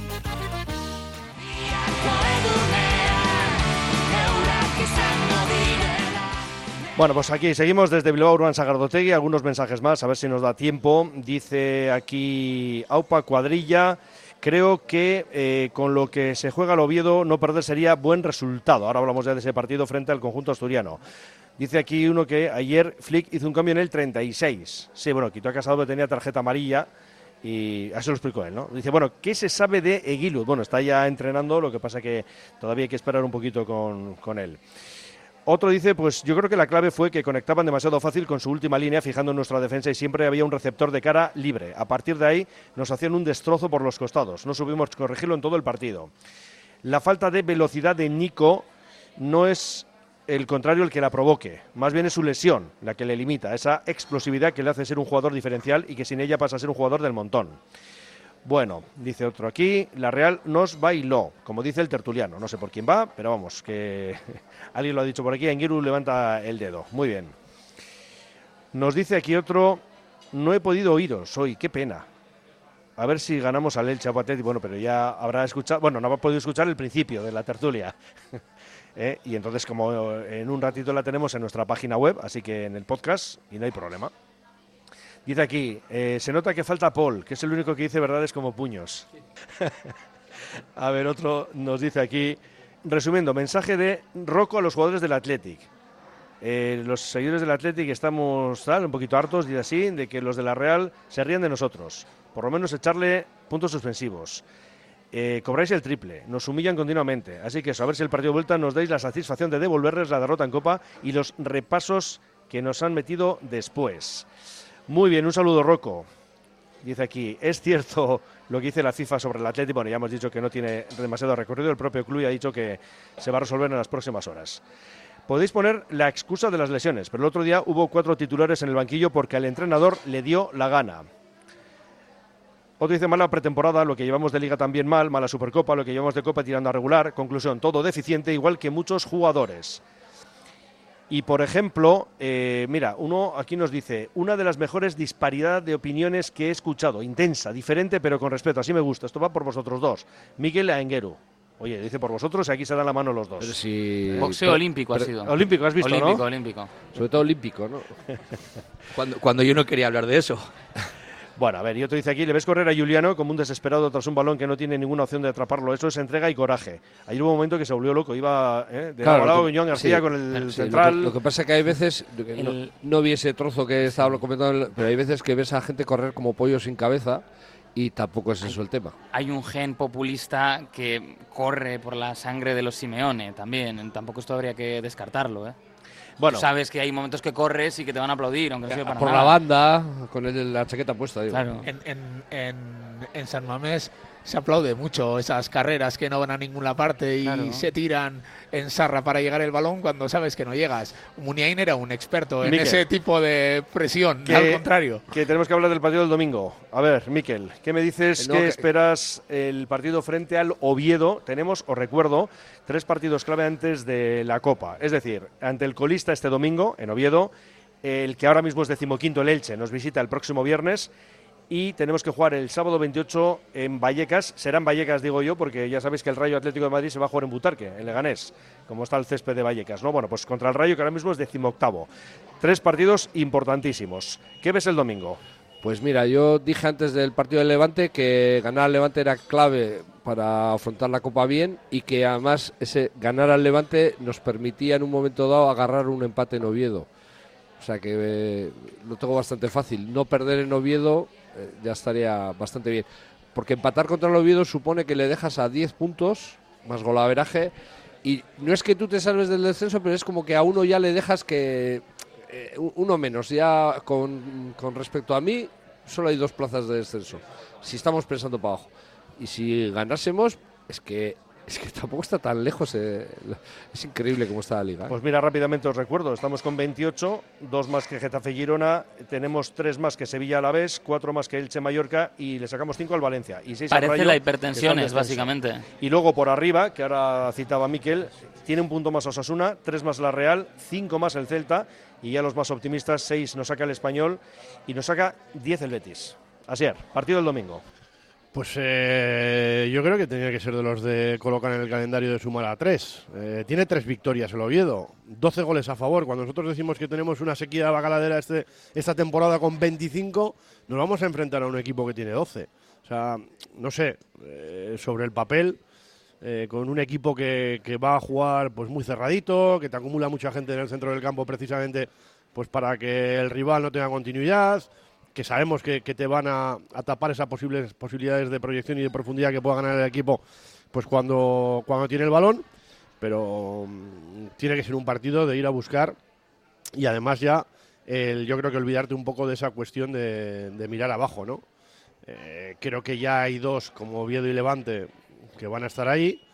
Bueno, pues aquí seguimos desde Bilbao, Urban Sagardotegi, algunos mensajes más, a ver si nos da tiempo. Dice aquí Aupa Cuadrilla, creo que con lo que se juega el Oviedo no perder sería buen resultado. Ahora hablamos ya de ese partido frente al conjunto asturiano. Dice aquí uno que ayer Flick hizo un cambio en el 36. Sí, bueno, quitó a Casado que tenía tarjeta amarilla. Y eso lo explicó él, ¿no? Dice, bueno, ¿qué se sabe de Eguiluz? Bueno, está ya entrenando, lo que pasa que todavía hay que esperar un poquito con él. Otro dice, pues yo creo que la clave fue que conectaban demasiado fácil con su última línea, fijando en nuestra defensa y siempre había un receptor de cara libre. A partir de ahí nos hacían un destrozo por los costados. No supimos corregirlo en todo el partido. La falta de velocidad de Nico no es el contrario el que la provoque, más bien es su lesión la que le limita, esa explosividad que le hace ser un jugador diferencial y que sin ella pasa a ser un jugador del montón. Bueno, dice otro aquí, la Real nos bailó, como dice el tertuliano, no sé por quién va, pero vamos, que alguien lo ha dicho por aquí, Anguiru levanta el dedo, muy bien. Nos dice aquí otro, no he podido oíros hoy, qué pena. A ver si ganamos al Elche Athletic, bueno, pero ya habrá escuchado, bueno, no habrá podido escuchar el principio de la tertulia. Y entonces, como en un ratito la tenemos en nuestra página web, así que en el podcast, y no hay problema. Dice aquí, se nota que falta Paul, que es el único que dice verdades como puños. A ver, otro nos dice aquí, resumiendo, mensaje de Rocco a los jugadores del Athletic. Los seguidores del Athletic estamos un poquito hartos, dice así, de que los de la Real se rían de nosotros. Por lo menos echarle puntos suspensivos. Cobráis el triple, nos humillan continuamente. Así que eso, a ver si el partido de vuelta nos dais la satisfacción de devolverles la derrota en Copa y los repasos que nos han metido después. Muy bien, un saludo, Rocco. Dice aquí, es cierto lo que dice la FIFA sobre el Atlético. Bueno, ya hemos dicho que no tiene demasiado recorrido. El propio club ya ha dicho que se va a resolver en las próximas horas. Podéis poner la excusa de las lesiones, pero el otro día hubo 4 titulares en el banquillo porque al entrenador le dio la gana. Otro dice mala pretemporada, lo que llevamos de Liga también mal, mala Supercopa, lo que llevamos de Copa tirando a regular. Conclusión, todo deficiente, igual que muchos jugadores. Y, por ejemplo, mira, uno aquí nos dice, una de las mejores disparidades de opiniones que he escuchado, intensa, diferente, pero con respeto, así me gusta. Esto va por vosotros dos, Mikel e Angueru. Oye, dice por vosotros y aquí se dan la mano los dos. Pero si... Boxeo olímpico ha sido. Olímpico, has visto, olímpico, ¿no? Olímpico. Sobre todo olímpico, ¿no? Cuando yo no quería hablar de eso. Bueno, a ver, y otro dice aquí, le ves correr a Juliano como un desesperado tras un balón que no tiene ninguna opción de atraparlo. Eso es entrega y coraje. Ayer hubo un momento que se volvió loco, iba de lado Joan García sí, con el central. Lo que pasa es que hay veces, no vi ese trozo que estaba comentando, pero hay veces que ves a gente correr como pollo sin cabeza y tampoco es eso el tema. Hay un gen populista que corre por la sangre de los Simeone también, tampoco esto habría que descartarlo, ¿eh? Bueno. Tú sabes que hay momentos que corres y que te van a aplaudir, aunque no sea para por nada. La banda, con la chaqueta puesta. Digo. Claro. En San Mamés se aplaude mucho esas carreras que no van a ninguna parte y claro, se tiran en sarra para llegar el balón cuando sabes que no llegas. Muniain era un experto en ese tipo de presión, al contrario. Que tenemos que hablar del partido del domingo. A ver, Mikel, ¿qué me dices? ¿Qué esperas el partido frente al Oviedo? Tenemos, os recuerdo, 3 partidos clave antes de la Copa. Es decir, ante el colista este domingo, en Oviedo, el que ahora mismo es 15º, el Elche, nos visita el próximo viernes. Y tenemos que jugar el sábado 28 en Vallecas. Será en Vallecas, digo yo, porque ya sabéis que el Rayo Atlético de Madrid se va a jugar en Butarque, en Leganés, como está el césped de Vallecas, ¿no? Bueno, pues contra el Rayo, que ahora mismo es 18º. 3 partidos importantísimos. ¿Qué ves el domingo? Pues mira, yo dije antes del partido del Levante que ganar al Levante era clave para afrontar la Copa bien y que además ese ganar al Levante nos permitía en un momento dado agarrar un empate en Oviedo. O sea que lo tengo bastante fácil. No perder en Oviedo ya estaría bastante bien. Porque empatar contra el Oviedo supone que le dejas a 10 puntos, más golaveraje, y no es que tú te salves del descenso, pero es como que a uno ya le dejas que... uno menos. Ya con respecto a mí, solo hay 2 plazas de descenso. Si estamos pensando para abajo. Y si ganásemos, es que tampoco está tan lejos. Es increíble cómo está la Liga. Pues mira, rápidamente os recuerdo, estamos con 28, 2 más que Getafe Girona, tenemos 3 más que Sevilla Alavés, 4 más que Elche Mallorca y le sacamos 5 al Valencia. Y 6 Parece al Rayo, la hipertensión, básicamente. Y luego por arriba, que ahora citaba Mikel, tiene un punto más Osasuna, 3 más la Real, 5 más el Celta y ya los más optimistas, 6 nos saca el Español y nos saca 10 el Betis. Asier, partido del domingo. Pues yo creo que tenía que ser de los de colocar en el calendario de sumar a 3. Tiene 3 victorias el Oviedo, 12 goles a favor. Cuando nosotros decimos que tenemos una sequía bacaladera esta temporada con 25, nos vamos a enfrentar a un equipo que tiene 12. O sea, no sé, sobre el papel, con un equipo que va a jugar pues muy cerradito, que te acumula mucha gente en el centro del campo precisamente pues para que el rival no tenga continuidad, que sabemos que te van a tapar esas posibilidades de proyección y de profundidad que pueda ganar el equipo pues cuando tiene el balón, pero tiene que ser un partido de ir a buscar y además ya yo creo que olvidarte un poco de esa cuestión de mirar abajo, ¿no? Creo que ya hay 2 como Oviedo y Levante que van a estar ahí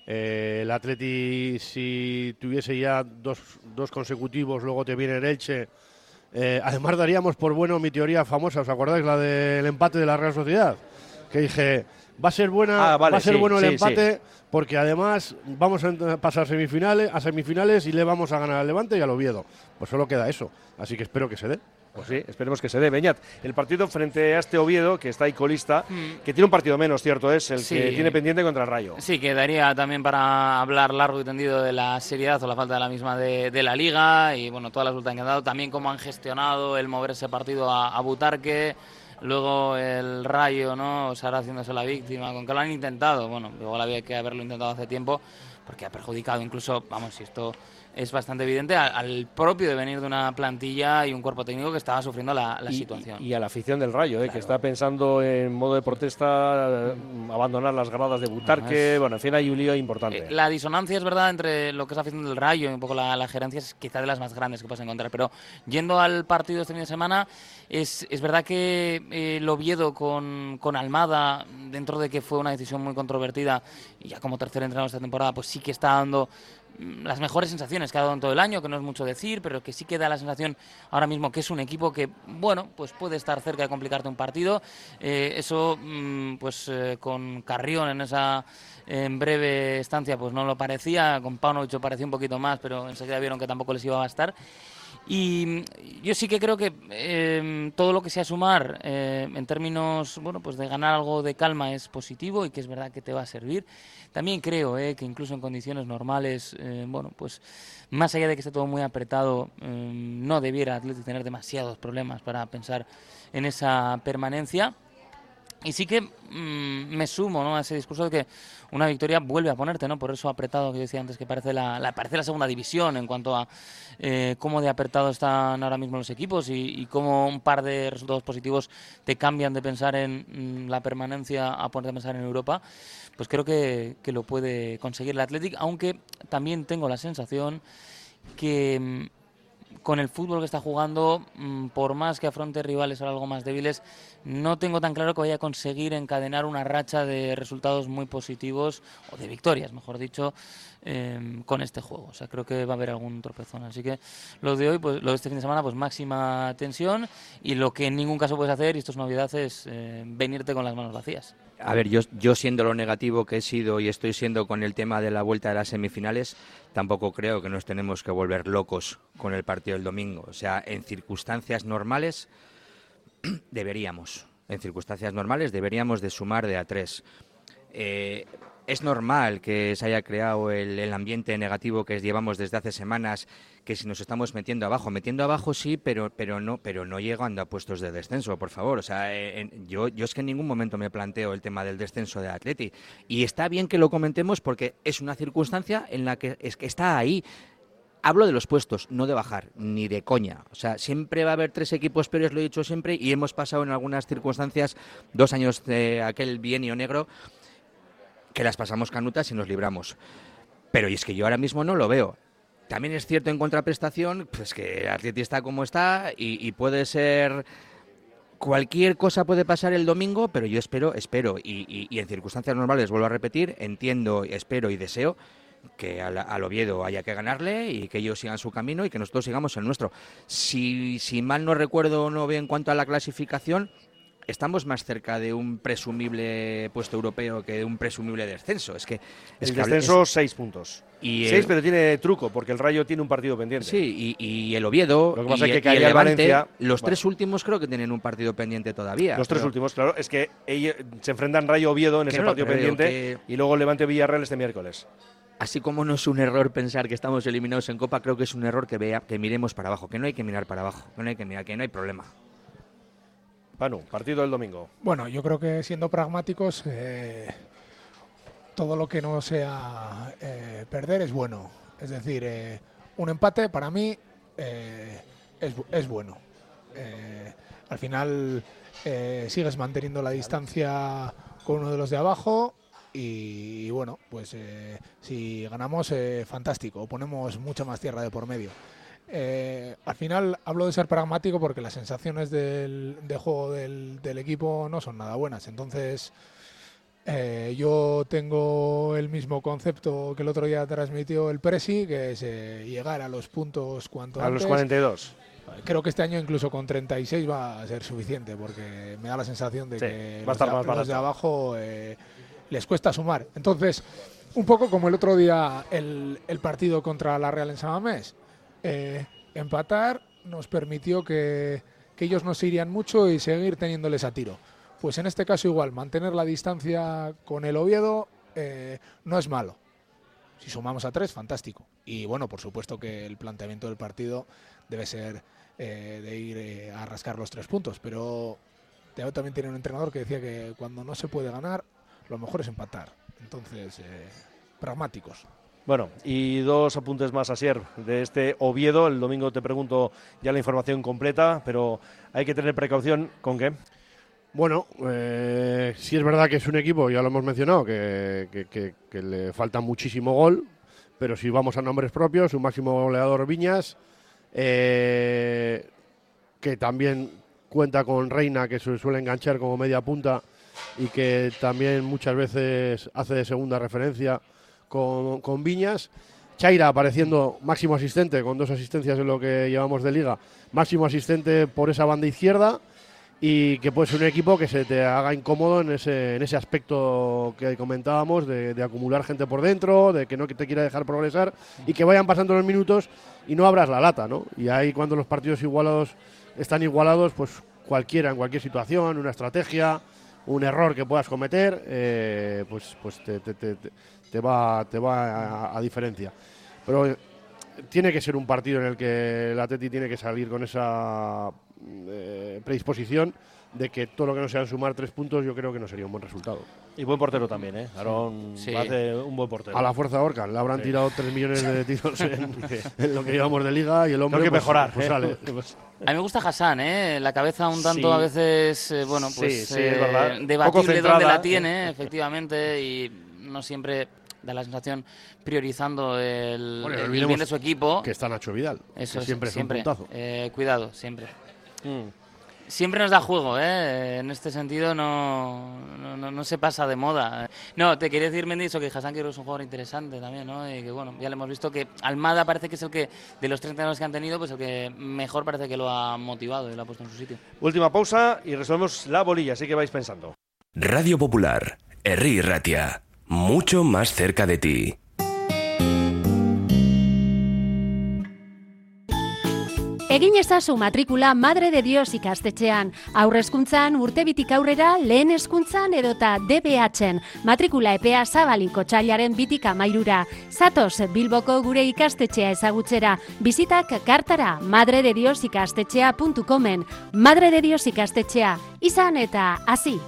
El Atleti, si tuviese ya dos consecutivos, luego te viene el Elche. Además daríamos por bueno mi teoría famosa, ¿os acordáis? La del empate de la Real Sociedad, que dije, va a ser buena, vale, va a ser bueno el empate, sí. porque además vamos a pasar a semifinales y le vamos a ganar al Levante y al Oviedo. Pues solo queda eso, así que espero que se dé. Pues sí, esperemos que se dé. Beñat, el partido frente a este Oviedo, que está ahí colista, que tiene un partido menos, cierto es, el que tiene pendiente contra el Rayo. Sí, quedaría también para hablar largo y tendido de la seriedad o la falta de la misma de la Liga y bueno, todas las vueltas que han dado, también cómo han gestionado el mover ese partido a Butarque. Luego el Rayo, ¿no? Sara haciéndose la víctima, con que lo han intentado. Bueno, igual había que haberlo intentado hace tiempo, porque ha perjudicado incluso, vamos, si esto es bastante evidente, al propio de venir de una plantilla y un cuerpo técnico que estaba sufriendo la situación. Y a la afición del Rayo, claro, que está pensando en modo de protesta, abandonar las gradas de Butarque. Bueno, en fin, hay un lío importante. La disonancia, es verdad, entre lo que es la afición del Rayo y un poco la gerencia es quizá de las más grandes que puedes encontrar. Pero yendo al partido este fin de semana, es verdad que el Oviedo con Almada, dentro de que fue una decisión muy controvertida y ya como tercer entrenador esta temporada, pues sí que está dando las mejores sensaciones que ha dado en todo el año, que no es mucho decir, pero que sí que da la sensación ahora mismo que es un equipo que, bueno, pues puede estar cerca de complicarte un partido. Eso, con Carrión en esa breve estancia, pues no lo parecía. Con Paunovic parecía un poquito más, pero enseguida vieron que tampoco les iba a bastar. Y yo sí que creo que todo lo que sea sumar en términos, bueno, pues de ganar algo de calma es positivo y que es verdad que te va a servir. También creo que incluso en condiciones normales, bueno, pues más allá de que esté todo muy apretado, no debiera Atleti tener demasiados problemas para pensar en esa permanencia. Y sí que me sumo, ¿no?, a ese discurso de que una victoria vuelve a ponerte, ¿no?, por eso apretado que yo decía antes, que parece parece la segunda división en cuanto a cómo de apretado están ahora mismo los equipos y cómo un par de resultados positivos te cambian de pensar en la permanencia a ponerte a pensar en Europa. Pues creo que lo puede conseguir el Athletic, aunque también tengo la sensación que con el fútbol que está jugando, por más que afronte rivales algo más débiles, no tengo tan claro que vaya a conseguir encadenar una racha de resultados muy positivos, o de victorias, mejor dicho, con este juego. O sea, creo que va a haber algún tropezón. Así que lo de hoy, pues lo de este fin de semana, pues máxima tensión, y lo que en ningún caso puedes hacer, y esto es novedad, es venirte con las manos vacías. A ver, yo siendo lo negativo que he sido y estoy siendo con el tema de la vuelta de las semifinales, tampoco creo que nos tenemos que volver locos con el partido del domingo. O sea, en circunstancias normales deberíamos de sumar de a 3. Es normal que se haya creado el ambiente negativo que llevamos desde hace semanas, que si nos estamos metiendo abajo sí, pero no llegando a puestos de descenso, por favor. O sea, yo es que en ningún momento me planteo el tema del descenso de Atleti, y está bien que lo comentemos porque es una circunstancia en la que está ahí. Hablo de los puestos, no de bajar, ni de coña. O sea, siempre va a haber 3 equipos peores, lo he dicho siempre, y hemos pasado en algunas circunstancias 2 años de aquel bienio negro que las pasamos canutas y nos libramos. Pero y es que yo ahora mismo no lo veo. También es cierto en contraprestación, pues que el Atleti está como está y puede ser... Cualquier cosa puede pasar el domingo, pero yo espero y en circunstancias normales, vuelvo a repetir, entiendo, espero y deseo que al Oviedo haya que ganarle y que ellos sigan su camino y que nosotros sigamos el nuestro. Si mal no recuerdo o no veo en cuanto a la clasificación, estamos más cerca de un presumible puesto europeo que de un presumible descenso. El descenso, 6 puntos. 6, pero tiene truco, porque el Rayo tiene un partido pendiente. Sí, y el Oviedo, lo que pasa y es que el Levante, Valencia, los 3 últimos creo que tienen un partido pendiente todavía. Los 3 últimos, claro, es que ellos se enfrentan Rayo-Oviedo en ese partido pendiente, y luego Levante-Villarreal este miércoles. Así como no es un error pensar que estamos eliminados en Copa, creo que es un error que miremos para abajo, que no hay que mirar para abajo, que no hay problema. Panu, partido del domingo. Bueno, yo creo que siendo pragmáticos, todo lo que no sea perder es bueno. Es decir, un empate para mí es bueno. Al final sigues manteniendo la distancia con uno de los de abajo y bueno, pues si ganamos, fantástico, ponemos mucha más tierra de por medio. Al final hablo de ser pragmático porque las sensaciones de juego del equipo no son nada buenas. Entonces Yo tengo el mismo concepto que el otro día transmitió el Presi, que es llegar a los puntos cuanto antes. A los 42. Creo que este año incluso con 36 va a ser suficiente, porque me da la sensación de que va a estar más los de barato. abajo les cuesta sumar. Entonces, un poco como el otro día el partido contra la Real en San Mamés, empatar nos permitió que ellos no se irían mucho y seguir teniéndoles a tiro. Pues en este caso igual, mantener la distancia con el Oviedo no es malo. Si sumamos a 3, fantástico. Y bueno, por supuesto que el planteamiento del partido debe ser de ir a rascar los 3 puntos. Pero Teo también tiene un entrenador que decía que cuando no se puede ganar, lo mejor es empatar. Entonces, pragmáticos. Bueno, y 2 apuntes más, Asier, de este Oviedo. El domingo te pregunto ya la información completa, pero hay que tener precaución con qué. Bueno, sí es verdad que es un equipo, ya lo hemos mencionado, que le falta muchísimo gol, pero si vamos a nombres propios, su máximo goleador Viñas, que también cuenta con Reina, que se suele enganchar como media punta y que también muchas veces hace de segunda referencia con Viñas. Chaira apareciendo máximo asistente, con 2 asistencias en lo que llevamos de liga, máximo asistente por esa banda izquierda, y que puede ser un equipo que se te haga incómodo en ese aspecto que comentábamos, de acumular gente por dentro, de que no te quiera dejar progresar y que vayan pasando los minutos y no abras la lata, ¿no? Y ahí cuando los partidos están igualados, pues cualquiera, en cualquier situación, una estrategia, un error que puedas cometer, pues te va a diferencia. Pero tiene que ser un partido en el que el Atleti tiene que salir con esa predisposición de que todo lo que no sean sumar 3 puntos, yo creo que no sería un buen resultado. Y buen portero también, ¿eh? Aarón hace un buen portero. A la fuerza Orcan, le habrán tirado 3 millones de tiros en lo que llevamos de liga y el hombre Tengo que mejorar, pues sale. A mí me gusta Hassan, la cabeza un tanto a veces, bueno, pues es verdad. debatible dónde la tiene, efectivamente, y no siempre da la sensación priorizando el bien de su equipo. Que está Nacho Vidal. Eso siempre es un puntazo. Cuidado, siempre. Siempre nos da juego, en este sentido no se pasa de moda. No, te quería decir, Mendy, eso que Hassan creo que es un jugador interesante también, ¿no? Y que bueno, ya le hemos visto que Almada parece que es el que, de los 3 entrenadores que han tenido, pues el que mejor parece que lo ha motivado y lo ha puesto en su sitio. Última pausa y resolvemos la bolilla, así que vais pensando. Radio Popular, Herri Ratia, mucho más cerca de ti. Egin ezazu matrikula Madre de Dios ikastetxean. Aurrezkuntzan, urtebitik aurrera, lehen hezkuntzan edota DBH-en. Matrikula epea zabaliko otsailaren 2 amairura. Zatoz Bilboko gure ikastetxea ezagutzera. Bizitak kartara madredediosikastetxea.comen. Madre de Dios ikastetxea. Izan eta hasi.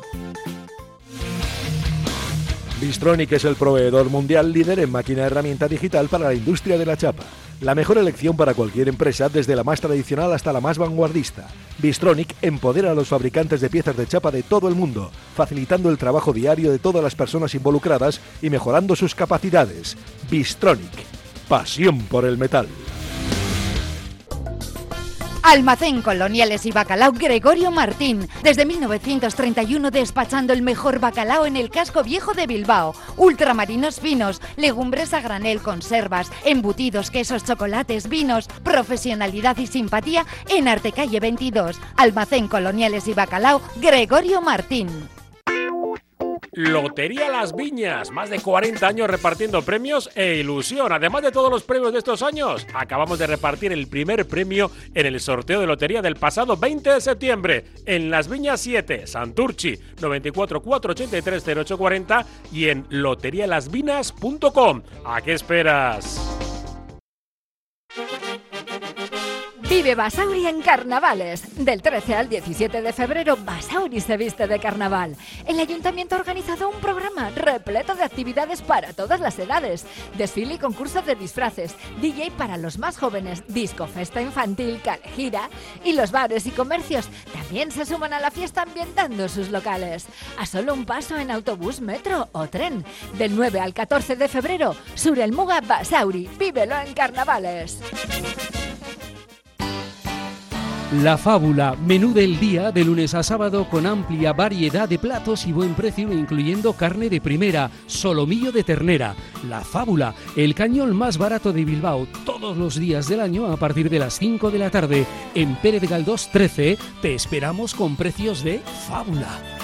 Bystronic es el proveedor mundial líder en máquina herramienta digital para la industria de la chapa. La mejor elección para cualquier empresa, desde la más tradicional hasta la más vanguardista. Bystronic empodera a los fabricantes de piezas de chapa de todo el mundo, facilitando el trabajo diario de todas las personas involucradas y mejorando sus capacidades. Bystronic, pasión por el metal. Almacén Coloniales y Bacalao Gregorio Martín. Desde 1931 despachando el mejor bacalao en el casco viejo de Bilbao. Ultramarinos finos, legumbres a granel, conservas, embutidos, quesos, chocolates, vinos. Profesionalidad y simpatía en Artecalle 22. Almacén Coloniales y Bacalao Gregorio Martín. Lotería Las Viñas, más de 40 años repartiendo premios e ilusión. Además de todos los premios de estos años, acabamos de repartir el primer premio en el sorteo de lotería del pasado 20 de septiembre en Las Viñas 7, Santurchi, 94 483 0840 y en loterialasvinas.com. ¿A qué esperas? Vive Basauri en carnavales. Del 13 al 17 de febrero, Basauri se viste de carnaval. El ayuntamiento ha organizado un programa repleto de actividades para todas las edades. Desfile y concurso de disfraces, DJ para los más jóvenes, disco, festa infantil, calejira, y los bares y comercios también se suman a la fiesta ambientando sus locales. A solo un paso en autobús, metro o tren. Del 9 al 14 de febrero, Surelmuga Basauri. Vívelo en carnavales. La Fábula, menú del día de lunes a sábado con amplia variedad de platos y buen precio, incluyendo carne de primera, solomillo de ternera. La Fábula, el cañón más barato de Bilbao, todos los días del año a partir de las 5 de la tarde. En Pérez Galdós 13 te esperamos con precios de fábula.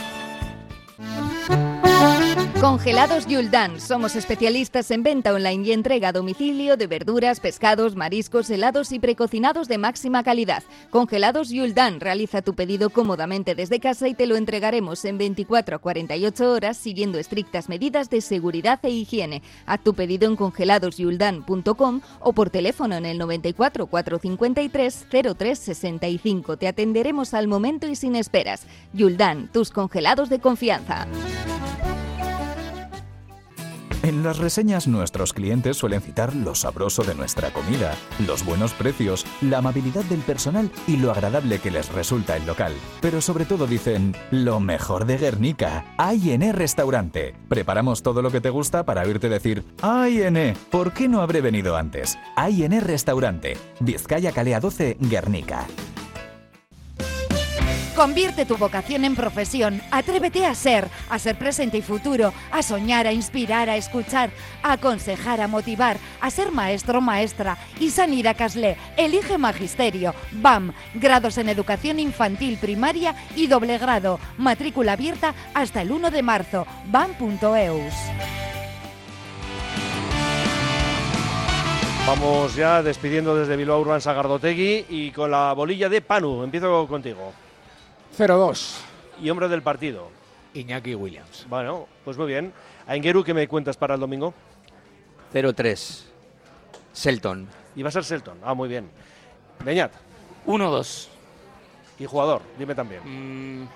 Congelados Yuldan. Somos especialistas en venta online y entrega a domicilio de verduras, pescados, mariscos, helados y precocinados de máxima calidad. Congelados Yuldan. Realiza tu pedido cómodamente desde casa y te lo entregaremos en 24 a 48 horas siguiendo estrictas medidas de seguridad e higiene. Haz tu pedido en congeladosyuldan.com o por teléfono en el 94 453 0365. Te atenderemos al momento y sin esperas. Yuldan, tus congelados de confianza. En las reseñas nuestros clientes suelen citar lo sabroso de nuestra comida, los buenos precios, la amabilidad del personal y lo agradable que les resulta el local. Pero sobre todo dicen, lo mejor de Guernica, A&E Restaurante. Preparamos todo lo que te gusta para oírte decir, A&E, ¿por qué no habré venido antes? A&E Restaurante, Vizcaya Calea 12, Guernica. Convierte tu vocación en profesión. Atrévete a ser presente y futuro, a soñar, a inspirar, a escuchar, a aconsejar, a motivar, a ser maestro o maestra. Izan irakasle, elige magisterio. BAM, grados en educación infantil, primaria y doble grado. Matrícula abierta hasta el 1 de marzo. BAM.eus. Vamos ya despidiendo desde Bilbao Urban Sagardotegui y con la bolilla de Panu. Empiezo contigo. 0-2. Y hombre del partido. Iñaki Williams. Bueno, pues muy bien. Aingeru, ¿qué me cuentas para el domingo? 0-3. Selton. Y va a ser Selton. Ah, muy bien. Beñat. 1-2. Y jugador, dime también.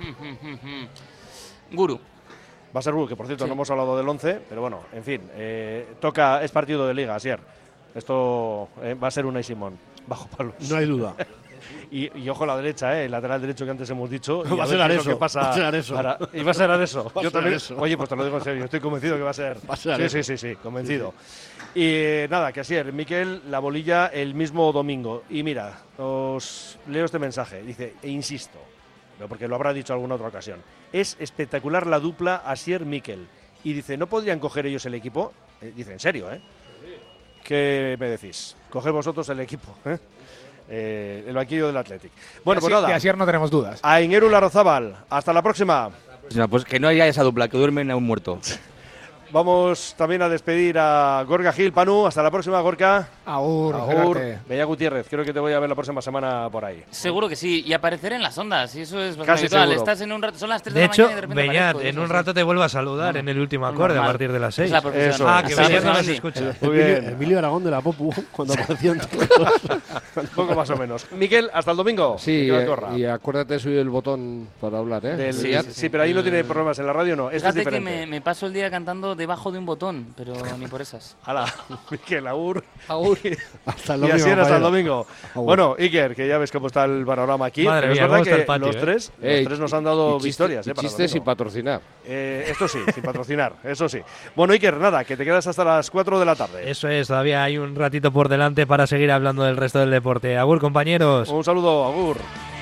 Guru. Va a ser Guru, que por cierto Sí. no hemos hablado del 11, pero bueno, en fin. Es partido de liga, Asier. Esto va a ser Unai Simón. Bajo palos. No hay duda. Y ojo a la derecha, el lateral derecho que antes hemos dicho. Va a ser Areso. ¿Qué pasa? Va a ser Areso. Y va a ser Areso. Va a Yo ser también. Areso. Oye, pues te lo digo en serio. Estoy convencido que va a ser. Va a ser Areso. Sí, convencido. Y nada, que así es. Miquel, la bolilla el mismo domingo. Y mira, os leo este mensaje. Dice, e insisto, porque lo habrá dicho en alguna otra ocasión. Es espectacular la dupla Asier-Miquel. Y dice, ¿no podrían coger ellos el equipo? Dice, en serio, ¿eh? ¿Qué me decís? Coged vosotros el equipo, ¿eh? El banquillo del Athletic. Bueno, pues nada. De Asier no tenemos dudas. Aingeru Larrazábal, hasta la próxima. Pues que no haya esa dupla, que duermen a un muerto. Vamos también a despedir a Gorka Gil. Panu, hasta la próxima, Gorka. Agur. Bella Gutiérrez, creo que te voy a ver la próxima semana por ahí. Seguro que sí, y aparecer en las ondas, y eso es bastante Casi habitual. seguro. Estás en un rato, son las 3 De de, hecho, la mañana y de repente Beñat, aparezco, en un eso rato te vuelvo a saludar en el último acorde a normal. partir de las 6. Es la profesional. Ah, que Es la Beñat no las profesional. escucha. Muy bien. Emilio Aragón de la Popu, cuando apareció en Un poco más o menos. Miquel, hasta el domingo. Sí, Miquel Andorra. y acuérdate subir el botón para hablar, ¿eh? Sí, pero ahí no tiene problemas en la radio, no. Esto es Fíjate que diferente. me paso el día cantando debajo de un botón, pero ni por esas. Hala, Miquel, agur. Hasta el Y domingo. así era hasta el compañero. domingo. Agur. Bueno, Iker, que ya ves cómo está el panorama aquí. Madre pero es mía, verdad cómo está que el patio, los tres nos han dado victorias. Y Para el chistes sin domingo. patrocinar. Esto sí, sin patrocinar, eso sí. Bueno, Iker, nada, que te quedas hasta las 4 de la tarde. Eso es, todavía hay un ratito por delante para seguir hablando del resto del deporte. Agur, compañeros. Un saludo, agur.